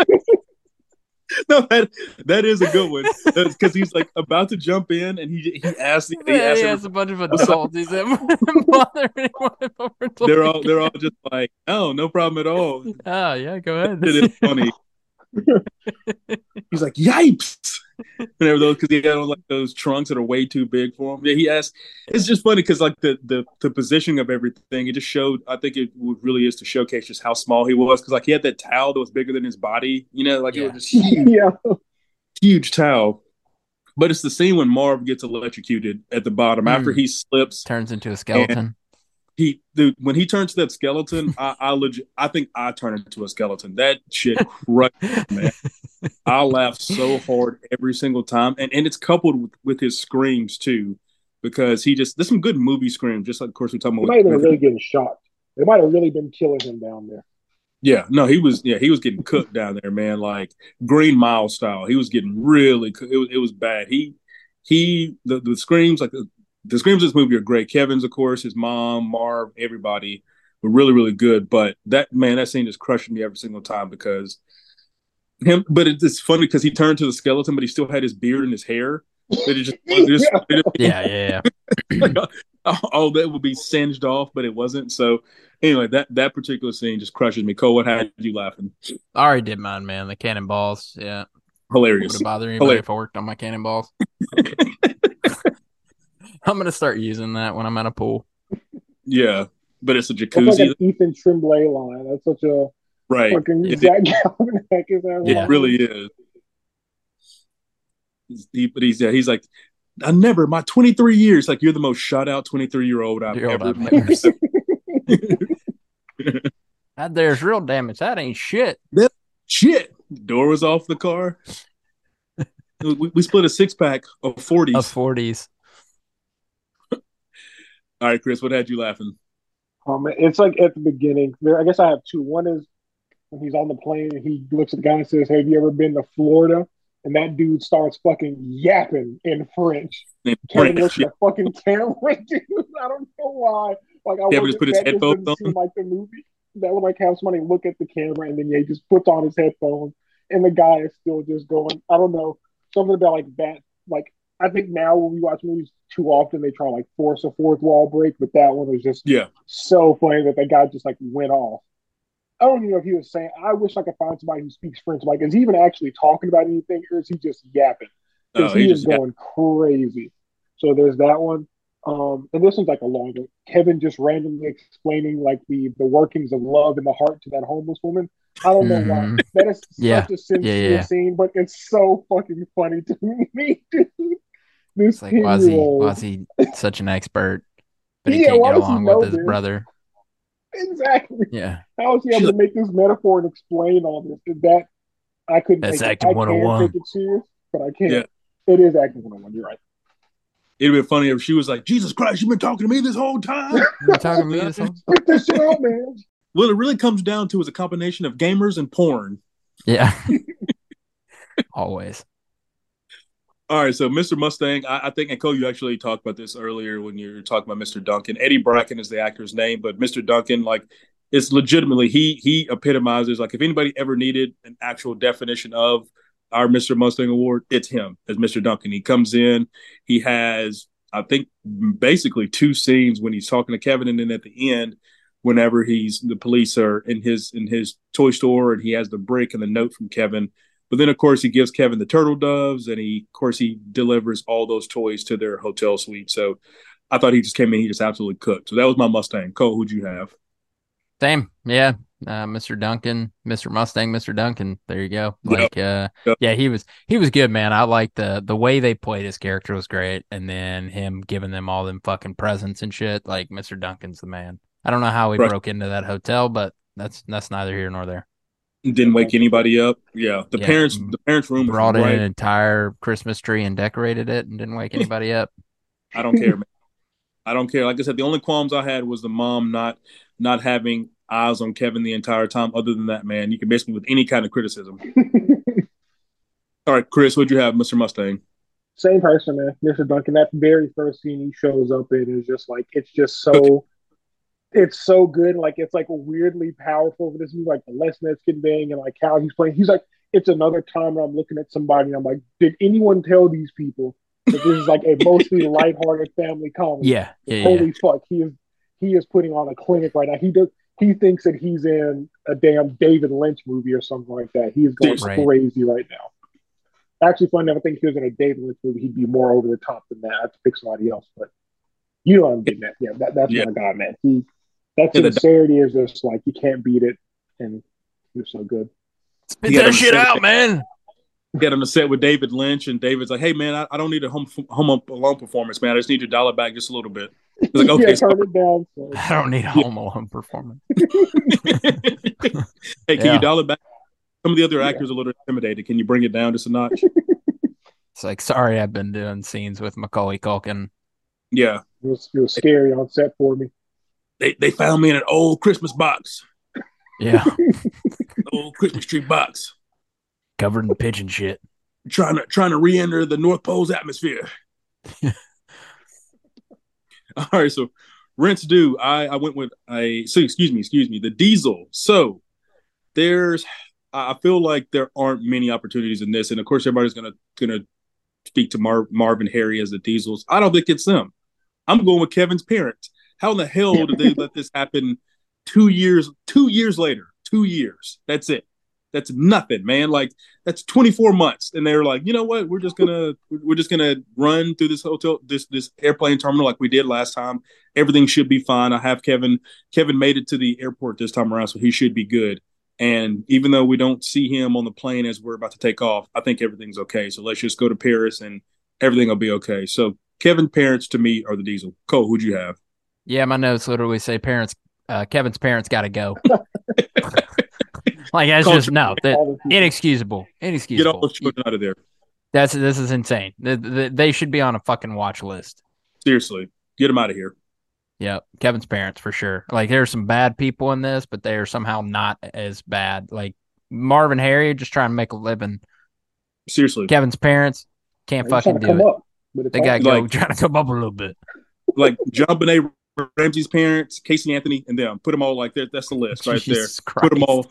No, that that is a good one because he's like about to jump in and he he asked he, yeah, asked he has a bunch of adults. He said, "Would it bother anyone if I worked on?" They're all they're all just like, "Oh, no problem at all." Oh yeah, go ahead. It is funny. He's like, "Yipes!" Whenever those, because he had like those trunks that are way too big for him. Yeah, he asked. It's just funny because like the the the positioning of everything, it just showed. I think it really is to showcase just how small he was because like he had that towel that was bigger than his body. You know, like yeah. it was just huge, yeah. huge towel. But it's the scene when Marv gets electrocuted at the bottom mm. after he slips, turns into a skeleton. He, dude, when he turns to that skeleton, I, I legit, I think I turn into a skeleton. That shit crushed me, man. I laugh so hard every single time, and and it's coupled with, with his screams too, because he just there's some good movie screams. Just like, of course, we're talking he about. He might have been really getting shot. They might have really been killing him down there. Yeah, no, he was. Yeah, he was getting cooked down there, man. Like Green Mile style. He was getting really. It was. It was bad. He, he. The the screams like. The, The screams of this movie are great. Kevin's, of course, his mom, Marv, everybody were really, really good. But that man, that scene just crushed me every single time because him. But it's, it's funny because he turned to the skeleton, but he still had his beard and his hair. It just, it just, it just yeah, yeah, yeah. like, all that would be singed off, but it wasn't. So anyway, that that particular scene just crushes me. Cole, what had you laughing? I already did mine, man. The cannonballs, yeah, hilarious. Would it bother anybody Hilarious. If I worked on my cannonballs? I'm gonna start using that when I'm at a pool. Yeah, but it's a jacuzzi. That's like an Ethan Tremblay line. That's such a right. fucking it, Zach Galifianakis. It line. Really is. He, but he's yeah, he's like, I never my twenty-three years. Like you're the most shut out twenty-three year old I've year ever old met. That there's real damage. That ain't shit. That shit. Door was off the car. we, we split a six pack of forties. Of forties. All right, Chris, what had you laughing? Um, it's like at the beginning. There, I guess I have two. One is when he's on the plane and he looks at the guy and says, "Have you ever been to Florida?" and that dude starts fucking yapping in French. In Kevin French, looks yeah. at the fucking camera, dude. I don't know why. Like I Kevin just wasn't. put his That just headphones didn't seem on. like the movie. That would like have somebody look at the camera and then yeah, he just puts on his headphones and the guy is still just going. I don't know something about like that. Like I think now when we watch movies too often, they try to like force a fourth wall break, but that one was just Yeah. so funny that the guy just like went off. I don't even know if he was saying. I wish I could find somebody who speaks French. Like, is he even actually talking about anything, or is he just yapping? Because Oh, he he is just yeah. going crazy. So there's that one. Um, and this one's like a longer. Kevin just randomly explaining like the the workings of love in the heart to that homeless woman. I don't know why. Mm-hmm. That is Yeah. such a sincere Yeah, yeah. scene, but it's so fucking funny to me, dude. This It's like, ten why is year he, why old. is he such an expert, but he Yeah, can't why get does he along with know his this? brother? Exactly. Yeah. How is he She's able like, to make this metaphor and explain all this? Is that I couldn't That's take it. acting I can take one oh one. it serious, but I yeah. can't. It is acting one on one. You're right. It'd be funny if she was like, Jesus Christ, you've been talking to me this whole time. You talking to me this whole? Spit this shit out, man. Well, it really comes down to is a combination of gamers and porn. Yeah. Always. All right, so Mister Mustang, I, I think, and Cole, you actually talked about this earlier when you were talking about Mister Duncan. Eddie Bracken is the actor's name, but Mister Duncan, like, it's legitimately he he epitomizes like if anybody ever needed an actual definition of our Mister Mustang Award, it's him as Mister Duncan. He comes in, he has I think basically two scenes when he's talking to Kevin, and then at the end, whenever he's the police are in his in his toy store and he has the brick and the note from Kevin. But then, of course, he gives Kevin the turtle doves, and he, of course, he delivers all those toys to their hotel suite. So I thought he just came in, he just absolutely cooked. So that was my Mustang. Cole, who'd you have? Same. Yeah. Uh, Mister Duncan, Mister Mustang, Mister Duncan. There you go. Yep. Like, uh, Yep. yeah, he was he was good, man. I like the the way they played his character was great, and then him giving them all them fucking presents and shit. Like Mister Duncan's the man. I don't know how he Right. broke into that hotel, but that's that's neither here nor there. Didn't wake anybody up. Yeah, the Yeah. parents, the parents' room was Brought in right. an entire Christmas tree and decorated it, and didn't wake anybody up. I don't care, man. I don't care. Like I said, the only qualms I had was the mom not not having eyes on Kevin the entire time. Other than that, man, you can miss me with any kind of criticism. All right, Chris, what'd you have, Mister Mustang? Same person, man. Mister Duncan. That very first scene he shows up in is just like it's just Cook. so it's so good. Like it's like weirdly powerful for this movie, like the lesson that's conveying and like how he's playing. He's like, it's another time when I'm looking at somebody and I'm like, did anyone tell these people that this is like a mostly lighthearted family comedy? Yeah, yeah, Holy yeah. fuck, he is he is putting on a clinic right now. He does he thinks that he's in a damn David Lynch movie or something like that. He is going Right. crazy right now. Actually, funny enough, I think if he was in a David Lynch movie, he'd be more over the top than that. I have to pick somebody else, but you know what I'm getting at. Yeah, that, that's Yeah. my god, man. He that Yeah, the- sincerity is just like you can't beat it, and he was so good. Spit He got that on shit the set. out, man. Get on the set with David Lynch, and David's like, "Hey, man, I, I don't need a home home alone performance, man. I just need you to dial it back just a little bit." He's like, "Okay, yeah, so- turn it down. So. I don't need a Home Alone performance. hey, can Yeah. you dial it back? Some of the other Yeah. actors are a little intimidated. Can you bring it down just a notch?" It's like, sorry, I've been doing scenes with Macaulay Culkin. Yeah, It was it was scary on set for me. they they found me in an old Christmas box, Yeah, old Christmas tree box, covered in pigeon shit. trying to trying to re-enter the North Pole's atmosphere. All right, so rinse due. I I went with a so excuse me, excuse me, the Diesel. So there's I feel like there aren't many opportunities in this, and of course everybody's gonna gonna speak to Mar- Marvin Harry as the Diesels. I don't think it's them. I'm going with Kevin's parents. How in the hell did they let this happen two years two years later? Two years. That's it. That's nothing, man. Like that's twenty-four months, and they're like, you know what? We're just gonna we're just gonna run through this hotel, this this airplane terminal like we did last time. Everything should be fine. I have Kevin. Kevin made it to the airport this time around, so he should be good. And even though we don't see him on the plane as we're about to take off, I think everything's okay. So let's just go to Paris, and everything will be okay. So Kevin's parents to me are the Diesel. Cole, who'd you have? Yeah, my notes literally say parents. Uh, Kevin's parents got to go. Like that's just no, that All the people. inexcusable, Get all inexcusable. those children out of there. That's this is insane. They, they, they should be on a fucking watch list. Seriously, get them out of here. Yep, Kevin's parents for sure. Like there's some bad people in this, but they are somehow not as bad. Like Marvin Harry just trying to make a living. Seriously, Kevin's parents can't He's trying fucking to do come it. up, but it's They got hard. to go like trying to come up a little bit. like John Benet Ramsey's parents, Casey Anthony, and them. Put them all like that. That's the list right there. Jesus Put them Christ. all.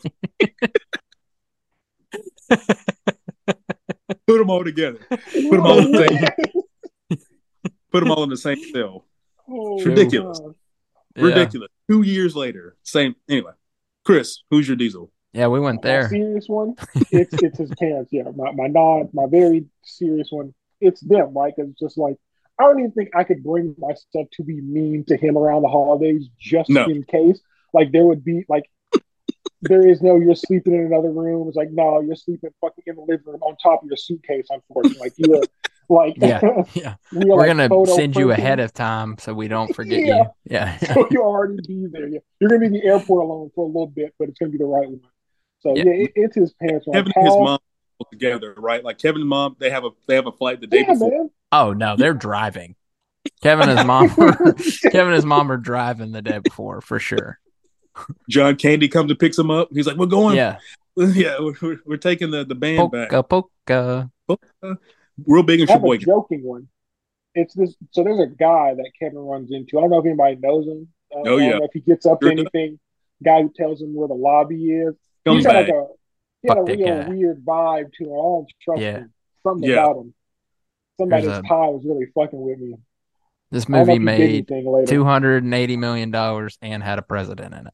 Put them all together. Put them all in the same. Put them all in the same cell. Oh, Ridiculous. God. Yeah. Ridiculous. Two years later, same. Anyway, Chris, who's your Diesel? Yeah, we went My there. serious one, it's it's his parents. Yeah, my my non, my very serious one, it's them, right? Because it's just like I don't even think I could bring myself to be mean to him around the holidays, just No. in case. Like there would be like there is no you're sleeping in another room. It's like no, you're sleeping fucking in the living room on top of your suitcase. Unfortunately, like you're like Yeah, yeah. we are We're like gonna photo send you printing. ahead of time so we don't forget Yeah. you. Yeah. So you'll already be there. Yeah. You're gonna be in the airport alone for a little bit, but it's gonna be the right one. So Yeah. yeah, it, it's his parents. Like Kevin and his how, mom together, right? Like Kevin and mom, they have a they have a flight the day yeah, before. man. Oh no, they're driving. Kevin and his mom were, Kevin and his mom are driving the day before for sure. John Candy comes and picks him up. He's like, "We're going, Yeah. yeah, we're, we're taking the, the band back." Polka polka. Real big in I have a Sheboygan. joking one. It's this. So there's a guy that Kevin runs into. I don't know if anybody knows him. Uh, Oh, I yeah. don't know if he gets up to Sure does. anything. Guy who tells him where the lobby is. He's got like Scumbag. a he had a Fuck that real guy. weird vibe to him. I don't trust Yeah. him. Something Yeah. about him. Somebody There's his a- tie was really fucking with me. This I don't know movie if he did made anything later. two hundred and eighty million dollars and had a president in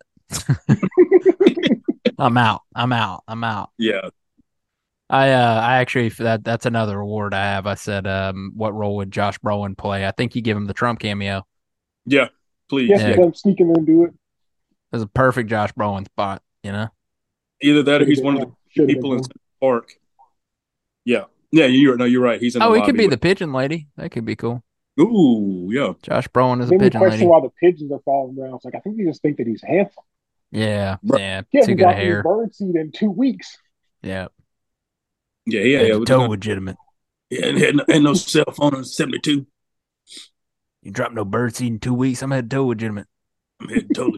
it. I'm out. I'm out. I'm out. Yeah. I uh I actually that that's another award I have. I said um what role would Josh Brolin play? I think you give him the Trump cameo. Yeah. Please. Yes, Yeah. yeah. Let him sneak in there and do it. It was a perfect Josh Brolin spot, you know? Either that or Should've he's been one of him. the Should've people been in him. Central Park. Yeah. Yeah, you're no, you're right. He's in the Oh, he lobby could be with- the pigeon lady. That could be cool. Ooh, yeah. Josh Brolin is a Then we pigeon question lady. why the pigeons are falling around. It's like I think they just think that he's handsome. Yeah, Bro- yeah. He Too hasn't good a got any hair. bird seed in two weeks. Yeah. Yeah, yeah, Head yeah. to With toe the- legitimate. yeah, and had no, had no cell phone in seventy-two. You drop no bird seed in two weeks. I'm head to toe legitimate. I'm heading totally.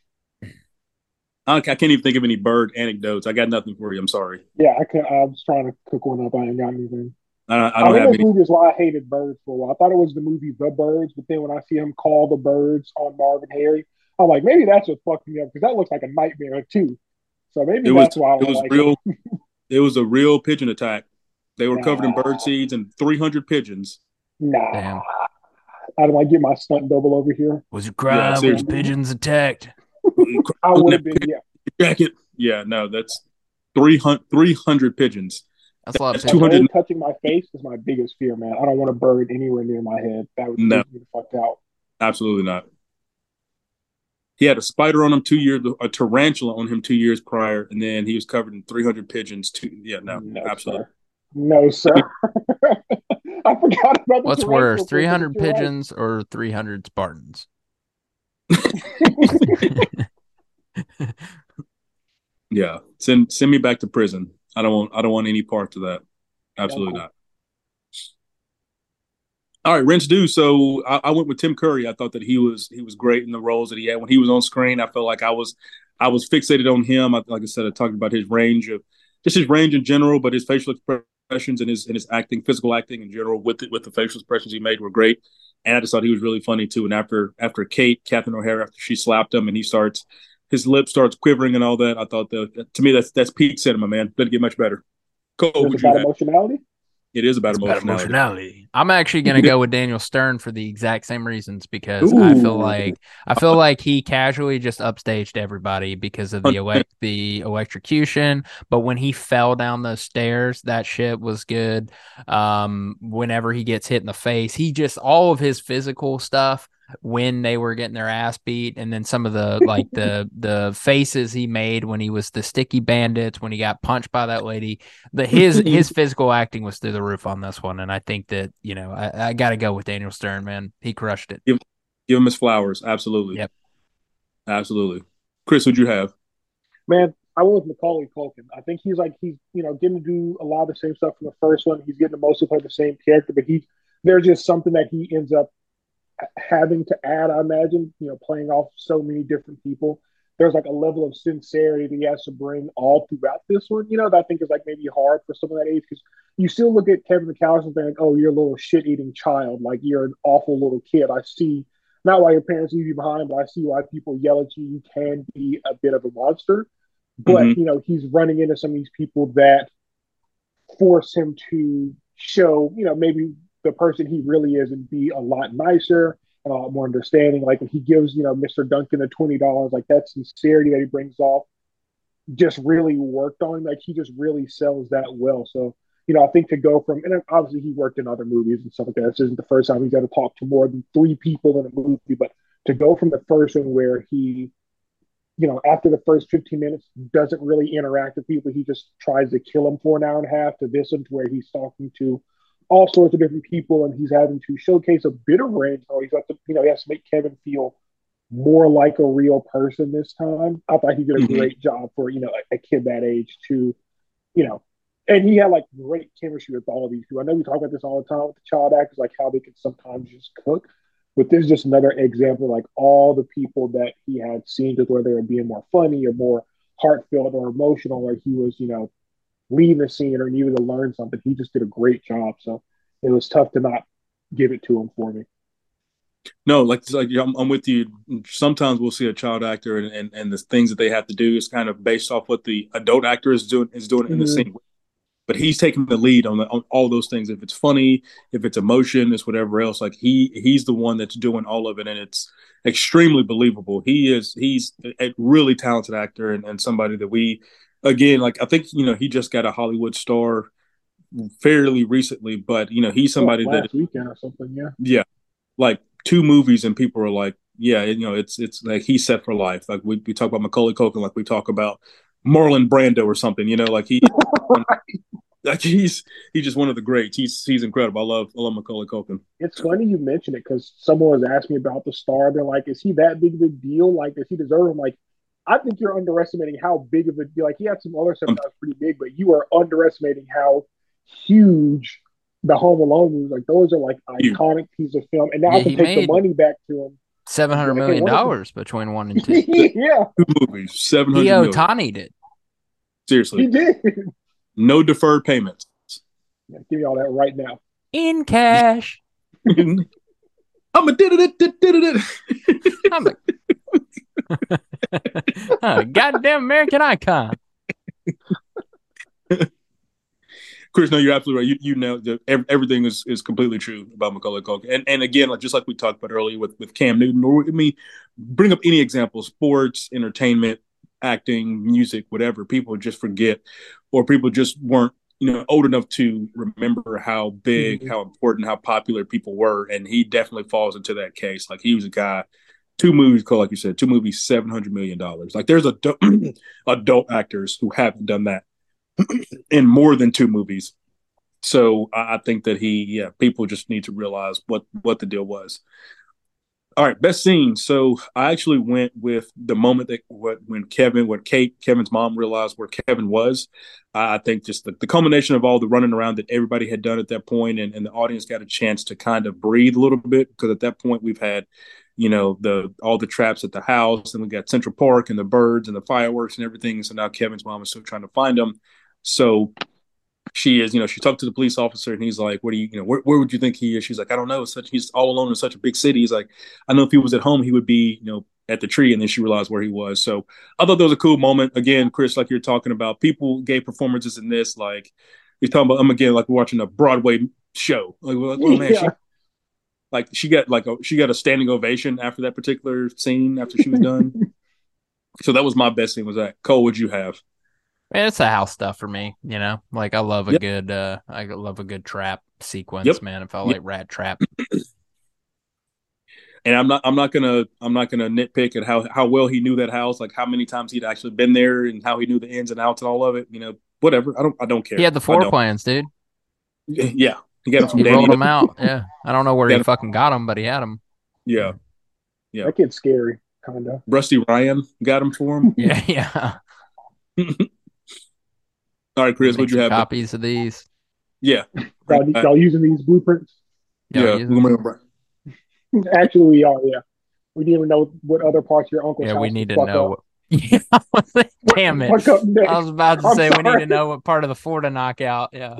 I, I can't even think of any bird anecdotes. I got nothing for you. I'm sorry. Yeah, I can. I was trying to cook one up. I ain't got anything. I, I I, don't think have this any. movie is why I hated Birds for a while. I thought it was the movie The Birds, but then when I see him call the birds on Marvin Harry, I'm like, maybe that's what fucked me up because that looks like a nightmare too. So maybe It was that's why I it don't was like real. it. It was a real pigeon attack. They were covered in Nah. bird seeds and three hundred pigeons. Nah, Damn. I don't want to get my stunt double over here. Was you crying when the seriously. pigeons attacked? I would have been, yeah. Jacket. Yeah, no, that's three hundred, three hundred pigeons. That's a lot of That's A pigeons. two hundred bird touching my face is my biggest fear, man. I don't want a bird anywhere near my head. That would No. freak me the fuck out. Absolutely not. He had a spider on him two years, a tarantula on him two years prior, and then he was covered in three hundred pigeons. Two, yeah, no, absolutely. Sir. No, sir. I forgot about the What's tarantula worse, thing, three hundred but you're right. pigeons or three hundred Spartans? Yeah, send send me back to prison. I don't want I don't want any part to that. Absolutely cool. not. All right, Wrench do. So I, I went with Tim Curry. I thought that he was he was great in the roles that he had when he was on screen. I felt like I was I was fixated on him. I, like I said, I talked about his range of just his range in general, but his facial expressions and his and his acting, physical acting in general, with it with the facial expressions he made were great. And I just thought he was really funny too. And after after Kate, Catherine O'Hara, after she slapped him and he starts his lip starts quivering and all that, I thought that to me that's that's peak cinema, man. Doesn't get much better. Cole, Is would it you about have? emotionality? It is about It's about emotionality. emotionality. I'm actually gonna go with Daniel Stern for the exact same reasons because I feel Ooh. like I feel like he casually just upstaged everybody because of the elect the electrocution. But when he fell down those stairs, that shit was good. Um, whenever he gets hit in the face, he just all of his physical stuff when they were getting their ass beat, and then some of the like the the faces he made when he was the sticky bandits, when he got punched by that lady. The his his physical acting was through the roof on this one, and I think that you know I, I got to go with Daniel Stern, man. He crushed it. Give him his flowers. Absolutely. Yep. Absolutely. Chris, who'd you have? Man, I went with Macaulay Culkin. I think he's like he's you know getting to do a lot of the same stuff from the first one. He's getting to mostly play the same character, but he there's just something that he ends up having to add. I imagine you know playing off so many different people there's like a level of sincerity that he has to bring all throughout this one. You know, that I think is like maybe hard for someone that age because you still look at Kevin McAllister and think, oh, you're a little shit eating child, like you're an awful little kid. I see not why your parents leave you behind, but I see why people yell at you. You can be a bit of a monster, but Mm-hmm. you know he's running into some of these people that force him to show, you know, maybe the person he really is and be a lot nicer and a lot more understanding. Like when he gives, you know, Mister Duncan the twenty dollars, like that sincerity that he brings off just really worked on. Like he just really sells that well. So, you know, I think to go from, and obviously he worked in other movies and stuff like that. This isn't the first time he's got to talk to more than three people in a movie, but to go from the first one where he, you know, after the first fifteen minutes, doesn't really interact with people. He just tries to kill them for an hour and a half to this one to where he's talking to all sorts of different people and he's having to showcase a bit of range. Or he's got to, you know, he has to make Kevin feel more like a real person this time. I thought he did a Mm-hmm. great job for, you know, a, a kid that age to, you know, and he had like great chemistry with all of these people. I know we talk about this all the time with the child actors, like how they can sometimes just cook. But this is just another example, like all the people that he had seen, just whether it being more funny or more heartfelt or emotional, or he was, you know, leaving the scene or needed to learn something. He just did a great job. So it was tough to not give it to him for me. No, like like I'm, I'm with you. Sometimes we'll see a child actor, and, and and the things that they have to do is kind of based off what the adult actor is doing is doing in the Mm-hmm. scene. But he's taking the lead on, the, on all those things. If it's funny, if it's emotion, it's whatever else. Like he he's the one that's doing all of it, and it's extremely believable. He is he's a really talented actor and, and somebody that we again like. I think you know he just got a Hollywood star fairly recently, but you know he's Like somebody that last weekend or something, yeah. yeah, like two movies and people are like, yeah, you know it's it's like he's set for life. Like we we talk about Macaulay Culkin, like we talk about Marlon Brando or something. You know, like he. Like he's he's just one of the greats. He's he's incredible. I love I love Macaulay Culkin. It's funny you mention it because someone was asking me about the star. They're like, is he that big of a deal? Like, does he deserve him? Like, I think you're underestimating how big of a deal. Like, he had some other stuff Um, that was pretty big, but you are underestimating how huge the Home Alone movies. Like, those are like huge. iconic pieces of film. And now Yeah, I can he take the made money back to him seven and be hundred like, hey, million what is dollars between one and two. it? Yeah, Two movies, seven He hundred million. Otani'd it. Seriously, he did. no deferred payments. Yeah, give me all that right now. In cash. I'm a did it did it. I'm a oh, goddamn American icon. Chris, no, you're absolutely right. You you know the, everything is, is completely true about Macaulay Culkin. And and again, like just like we talked about earlier with, with Cam Newton, or I mean, bring up any example, sports, entertainment, acting, music, whatever. People just forget, or people just weren't you know old enough to remember how big, Mm-hmm. how important, how popular people were. And he definitely falls into that case. Like he was a guy. Two movies, like you said, two movies, seven hundred million dollars. Like there's adult, adult actors who haven't done that in more than two movies. So I think that he, yeah, people just need to realize what what the deal was. All right, best scene. So I actually went with the moment that what when Kevin, when Kate, Kevin's mom realized where Kevin was. I think just the, the culmination of all the running around that everybody had done at that point, and, and the audience got a chance to kind of breathe a little bit because at that point we've had, you know, the all the traps at the house, and we got Central Park and the birds and the fireworks and everything. So now Kevin's mom is still trying to find them. So she is, you know, she talked to the police officer and he's like, what do you, you know, where, where would you think he is? She's like, I don't know. It's such, he's all alone in such a big city. He's like, I know if he was at home, he would be, you know, at the tree. And then she realized where he was. So I thought that was a cool moment. Again, Chris, like you're talking about, people gave performances in this, like you're talking about, I'm again, like we're watching a Broadway show. Like, we're like oh man, Yeah. she, like she got like a, she got a standing ovation after that particular scene after she was done. So that was my best scene was that. Cole, what'd you have? Man, it's a house stuff for me, you know. Like I love a Yep. good, uh, I love a good trap sequence, Yep. man. It felt Yep. like Rat Trap. And I'm not I'm not gonna I'm not gonna nitpick at how how well he knew that house, like how many times he'd actually been there and how he knew the ins and outs and all of it. You know, whatever. I don't I don't care. He had the I floor don't. plans, dude. Yeah, he got him from He Danny. rolled them out. Yeah, I don't know where Got he him- fucking got them, but he had them. Yeah, yeah. That kid's scary, kind of. Rusty Ryan got him for him. Yeah, yeah. All right, Chris, Make what'd you some have? copies of these. Yeah, Y'all, y'all using these blueprints? Yo, yeah. you- We're gonna bring him Actually, we are, yeah. We didn't even know what other parts of your uncle's yeah, house we to need to fuck know. up. What, Yeah, damn it. Fuck up next. I was about to I'm say we sorry. need to know what part of the floor to knock out. Yeah.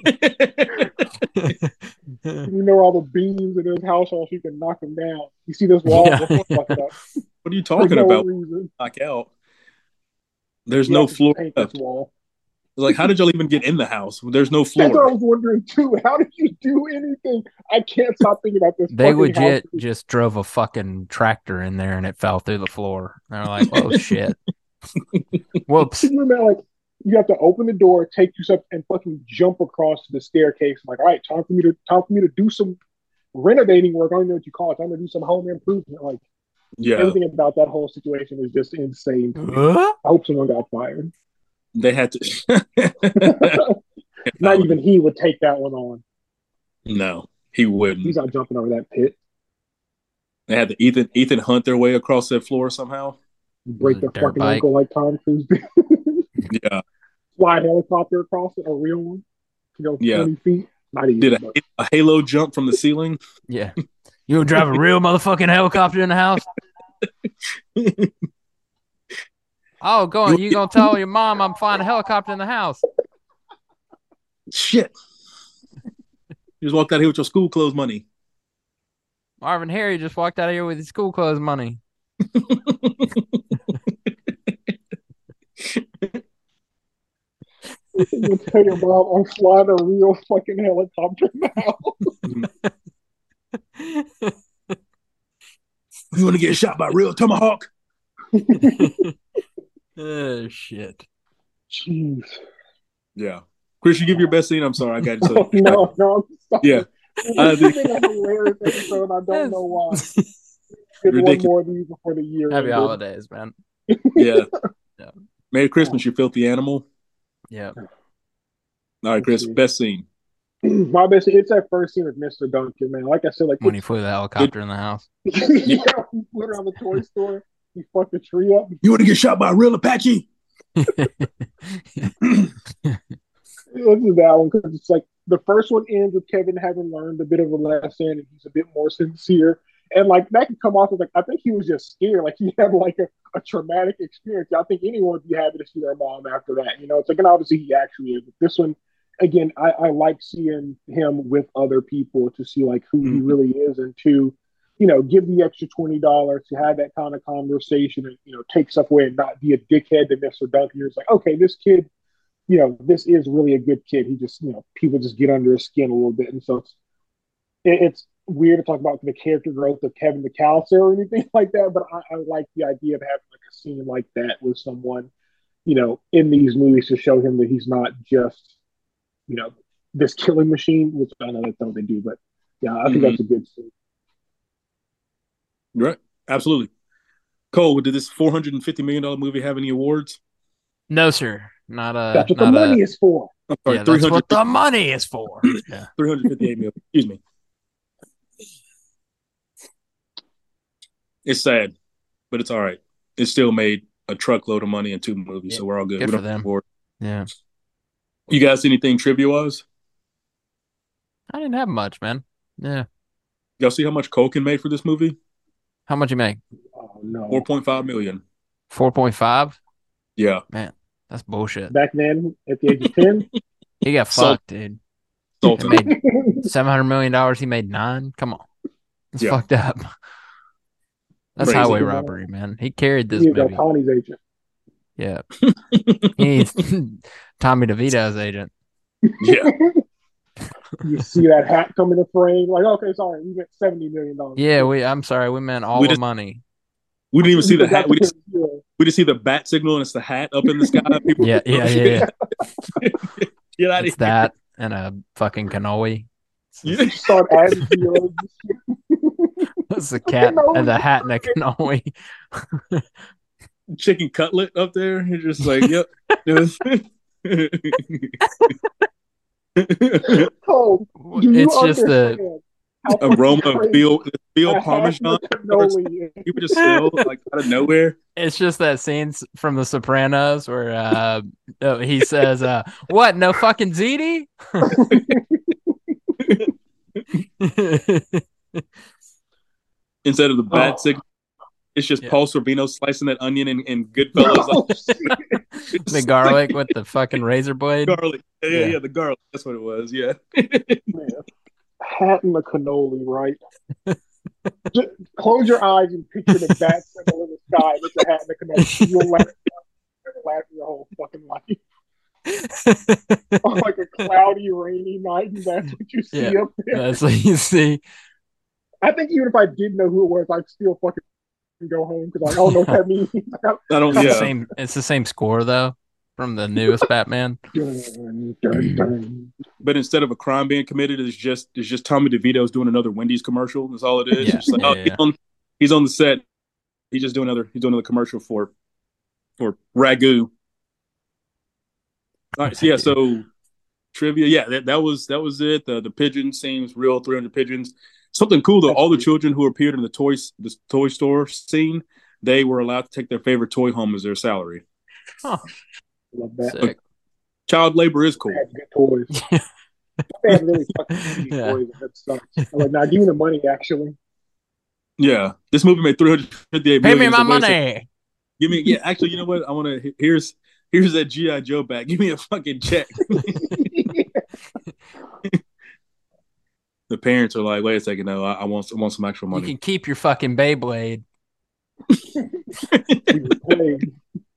You know all the beams in his house, so you can knock them down. You see this wall? Yeah. Fuck it up. What are you For talking no about? reason. Knock out. There's You no have to floor paint this left. wall. Like, how did y'all even get in the house? There's no That's what I floor. was wondering too. How did you do anything? I can't stop thinking about this. They fucking legit house. just drove a fucking tractor in there and it fell through the floor. They're like, oh shit. Whoops. Can you imagine, like, you have to open the door, take you stuff, and fucking jump across the staircase. Like, all right, time for me to time for me to do some renovating work. I don't know what you call it. Time to do some home improvement. Like, Yeah, everything about that whole situation is just insane. to me. Huh? I hope someone got fired. they had to. Not even he would take that one on. No, he wouldn't. He's not jumping over that pit. They had to Ethan Ethan hunt their way across that floor somehow. Break Was their it dirt fucking bike? ankle like Tom Cruise did. Yeah, Fly a helicopter across it, a real one. You know, Yeah. twenty feet. Not even. did a, but a halo jump from the ceiling. Yeah. You gonna drive a real motherfucking helicopter in the house? Oh, go on. You gonna tell your mom I'm flying a helicopter in the house? Shit! You just walked out here with your school clothes money. Marvin Harry just walked out of here with his school clothes money. you tell your mom I'm flying a real fucking helicopter now. You want to get shot by a real tomahawk? Oh shit. Jeez. Yeah. Chris, you give your best scene. I'm sorry, I got to. Oh, no, no, I'm sorry. Yeah. I This think- has been a hilarious episode. I don't know why. Get one Ridiculous. more of these before the year Happy ended. holidays, man. Yeah. Yeah. Merry Christmas, you filthy animal. Yeah. All right, Chris, see. best scene. My best, it's that first scene with Mister Duncan, man. Like I said, like When he flew the helicopter in the house. yeah, he flew around the toy store. He fucked the tree up. You want to get shot by a real Apache? This is that one because it's like the first one ends with Kevin having learned a bit of a lesson and he's a bit more sincere. And like that could come off as like I think he was just scared, like he had like a, a traumatic experience. I think anyone would be happy to see their mom after that. You know, it's like and obviously he actually is. But this one, again, I, I like seeing him with other people to see like who mm-hmm. he really is and to, you know, give the extra twenty dollars to have that kind of conversation and, you know, take stuff away and not be a dickhead to Mister Duncan. It's like, okay, this kid, you know, this is really a good kid. He just, you know, people just get under his skin a little bit. And so it's, it, it's weird to talk about the character growth of Kevin McAllister or anything like that. But I, I like the idea of having like a scene like that with someone, you know, in these movies to show him that he's not just, you know, this killing machine, which I know that's not what they do, but yeah, I think mm-hmm. that's a good scene. Right. Absolutely. Cole, did this four hundred fifty million dollars movie have any awards? No, sir. Not a. That's what not the money a, is for. I'm sorry, yeah, that's what the money is for. Yeah. three hundred fifty-eight million. Excuse me. It's sad, but it's all right. It still made a truckload of money in two movies, yeah. so we're all good. Good we for them. Award. Yeah. You guys see anything trivia-wise? I didn't have much, man. Yeah. Y'all see how much Culkin made for this movie? How much you make? Oh, no. four point five million. four point five? Yeah. Man, that's bullshit. Back then, at the age of ten? He got Salt. fucked, dude. Salt. He made seven hundred million dollars. He made nine. Come on. It's yeah. fucked up. That's Crazy. Highway robbery, man. He carried this He's movie. Tony's agent. Yeah. He's Tommy DeVito's agent. Yeah. You see that hat come in the frame, like, okay, sorry, we meant seventy million dollars. Yeah, we. I'm sorry, we meant all we the just, money. We didn't even see the hat. We just, we just see the bat signal, and it's the hat up in the sky. People, yeah, yeah, yeah. Get out it's of here. That and a fucking cannoli. You start adding to That's the cat and the hat and a cannoli. Chicken cutlet up there. You're just like, yep. Oh, it's just the aroma of veal, veal parmesan. People just smell like out of nowhere. It's just that scene from The Sopranos where uh, he says, uh, "What? No fucking ziti?" Instead of the bat oh. signal, It's just Yeah. Paul Sorvino slicing that onion and, and Goodfellas. Oh, The garlic with the fucking razor blade. garlic. Yeah, yeah, Yeah. yeah, the garlic. That's what it was. Yeah. man. Hat and the cannoli, right? Just close your eyes and picture the bat symbol in the sky with the hat and the cannoli. You'll laugh, laugh your whole fucking life. On like a cloudy, rainy night, and that's what you see Yeah. up there. That's what you see. I think even if I didn't know who it was, I'd still fucking go home because I don't know what that means. I don't. It's Yeah. the same. It's the same score though from the newest Batman. Dun, dun, dun. But instead of a crime being committed, it's just it's just Tommy DeVito's doing another Wendy's commercial. That's all it is. Yeah. It's just like, Yeah, oh, yeah. he's on, he's on the set. He's just doing another. He's doing another commercial for for Ragu. All right. So yeah. So trivia. Yeah. That, that was that was it. The the pigeon seems real. Three hundred pigeons. Something cool though. That's All the great. children who appeared in the toys the toy store scene, they were allowed to take their favorite toy home as their salary. Huh. Love that. Sick. Child labor is cool. They had good toys. They had really fucking shitty Yeah. toys. That sucks. I'm like, now give me the money, actually. Yeah. This movie made three hundred fifty-eight Pay million. me my So wait a second. money. Give me, yeah. Actually, you know what? I want to. Here's here's that G I Joe back. Give me a fucking check. The parents are like, wait a second, no, I, I want, I want some actual You money. can keep your fucking Beyblade. We were playing.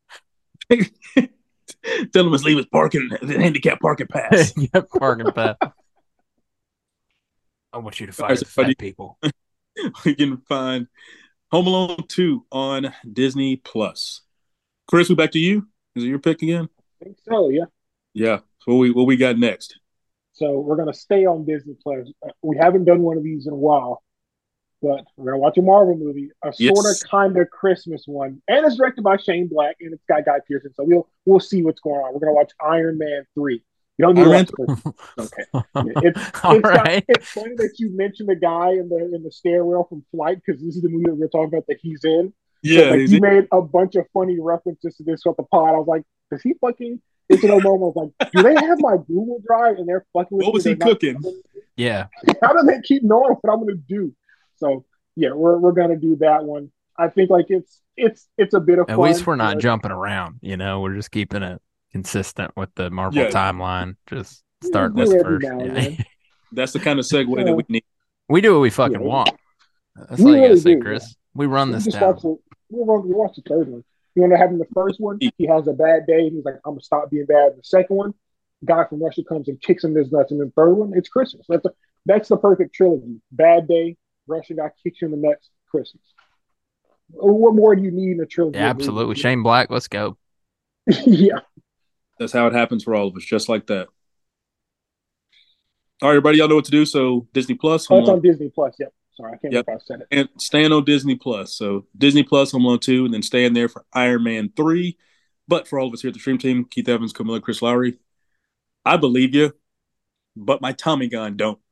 Tell him his leave his parking, the handicap parking pass. Yep, parking pass. I want you to fight Alright, the so buddy- fat people. We can find Home Alone two on Disney Plus. Chris, we back to you. Is it your pick again? I think so, yeah. Yeah. So what we what we got next? So we're gonna stay on Disney Plus. We haven't done one of these in a while, but we're gonna watch a Marvel movie, a Yes. sort of kind of Christmas one, and it's directed by Shane Black and it's got Guy Pearson. So we'll we'll see what's going on. We're gonna watch Iron Man three. You don't need Iron to Man watch the first. Okay. It's All it's, got- right. it's funny that you mentioned the guy in the in the stairwell from Flight because this is the movie that we're talking about that he's in. So, Yeah. like, he's he in- made a bunch of funny references to this on the pod. I was like, does he fucking? It's an moment. I was like, do they have my Google Drive and they're fucking with What me? was he They're not- cooking? Yeah. How do they keep knowing what I'm gonna do? So yeah, we're we're gonna do that one. I think like it's it's it's a bit of At fun. least we're not you know. jumping around, you know, we're just keeping it consistent with the Marvel Yeah. timeline. Just Yeah, start do this every first. now and Yeah. then. That's the kind of segue that we need. We do what we fucking Yeah, we- want. That's we all you gotta really say, do, Chris. We run We this just down. watch the we'll, run- we'll watch the third one. You want to have him the first one? He has a bad day. He's like, I'm gonna stop being bad. The second one, guy from Russia comes and kicks him in his nuts, and then the third one, it's Christmas. That's a, that's the perfect trilogy. Bad day, Russian guy kicks you in the nuts, Christmas. What more do you need in a trilogy? Yeah, of movies? absolutely. Shane Black, let's go. yeah. That's how it happens for all of us, just like that. All right, everybody, y'all know what to do. So Disney Plus, Oh, Home it's Alone, on Disney Plus. Yep. Sorry, I can't Yep. remember if I said it. and staying on Disney Plus. So Disney Plus, Home Alone two, and then staying there for Iron Man three. But for all of us here at the Stream Team, Keith Evans, Camilla, Chris Lowry, I believe you, but my Tommy gun don't.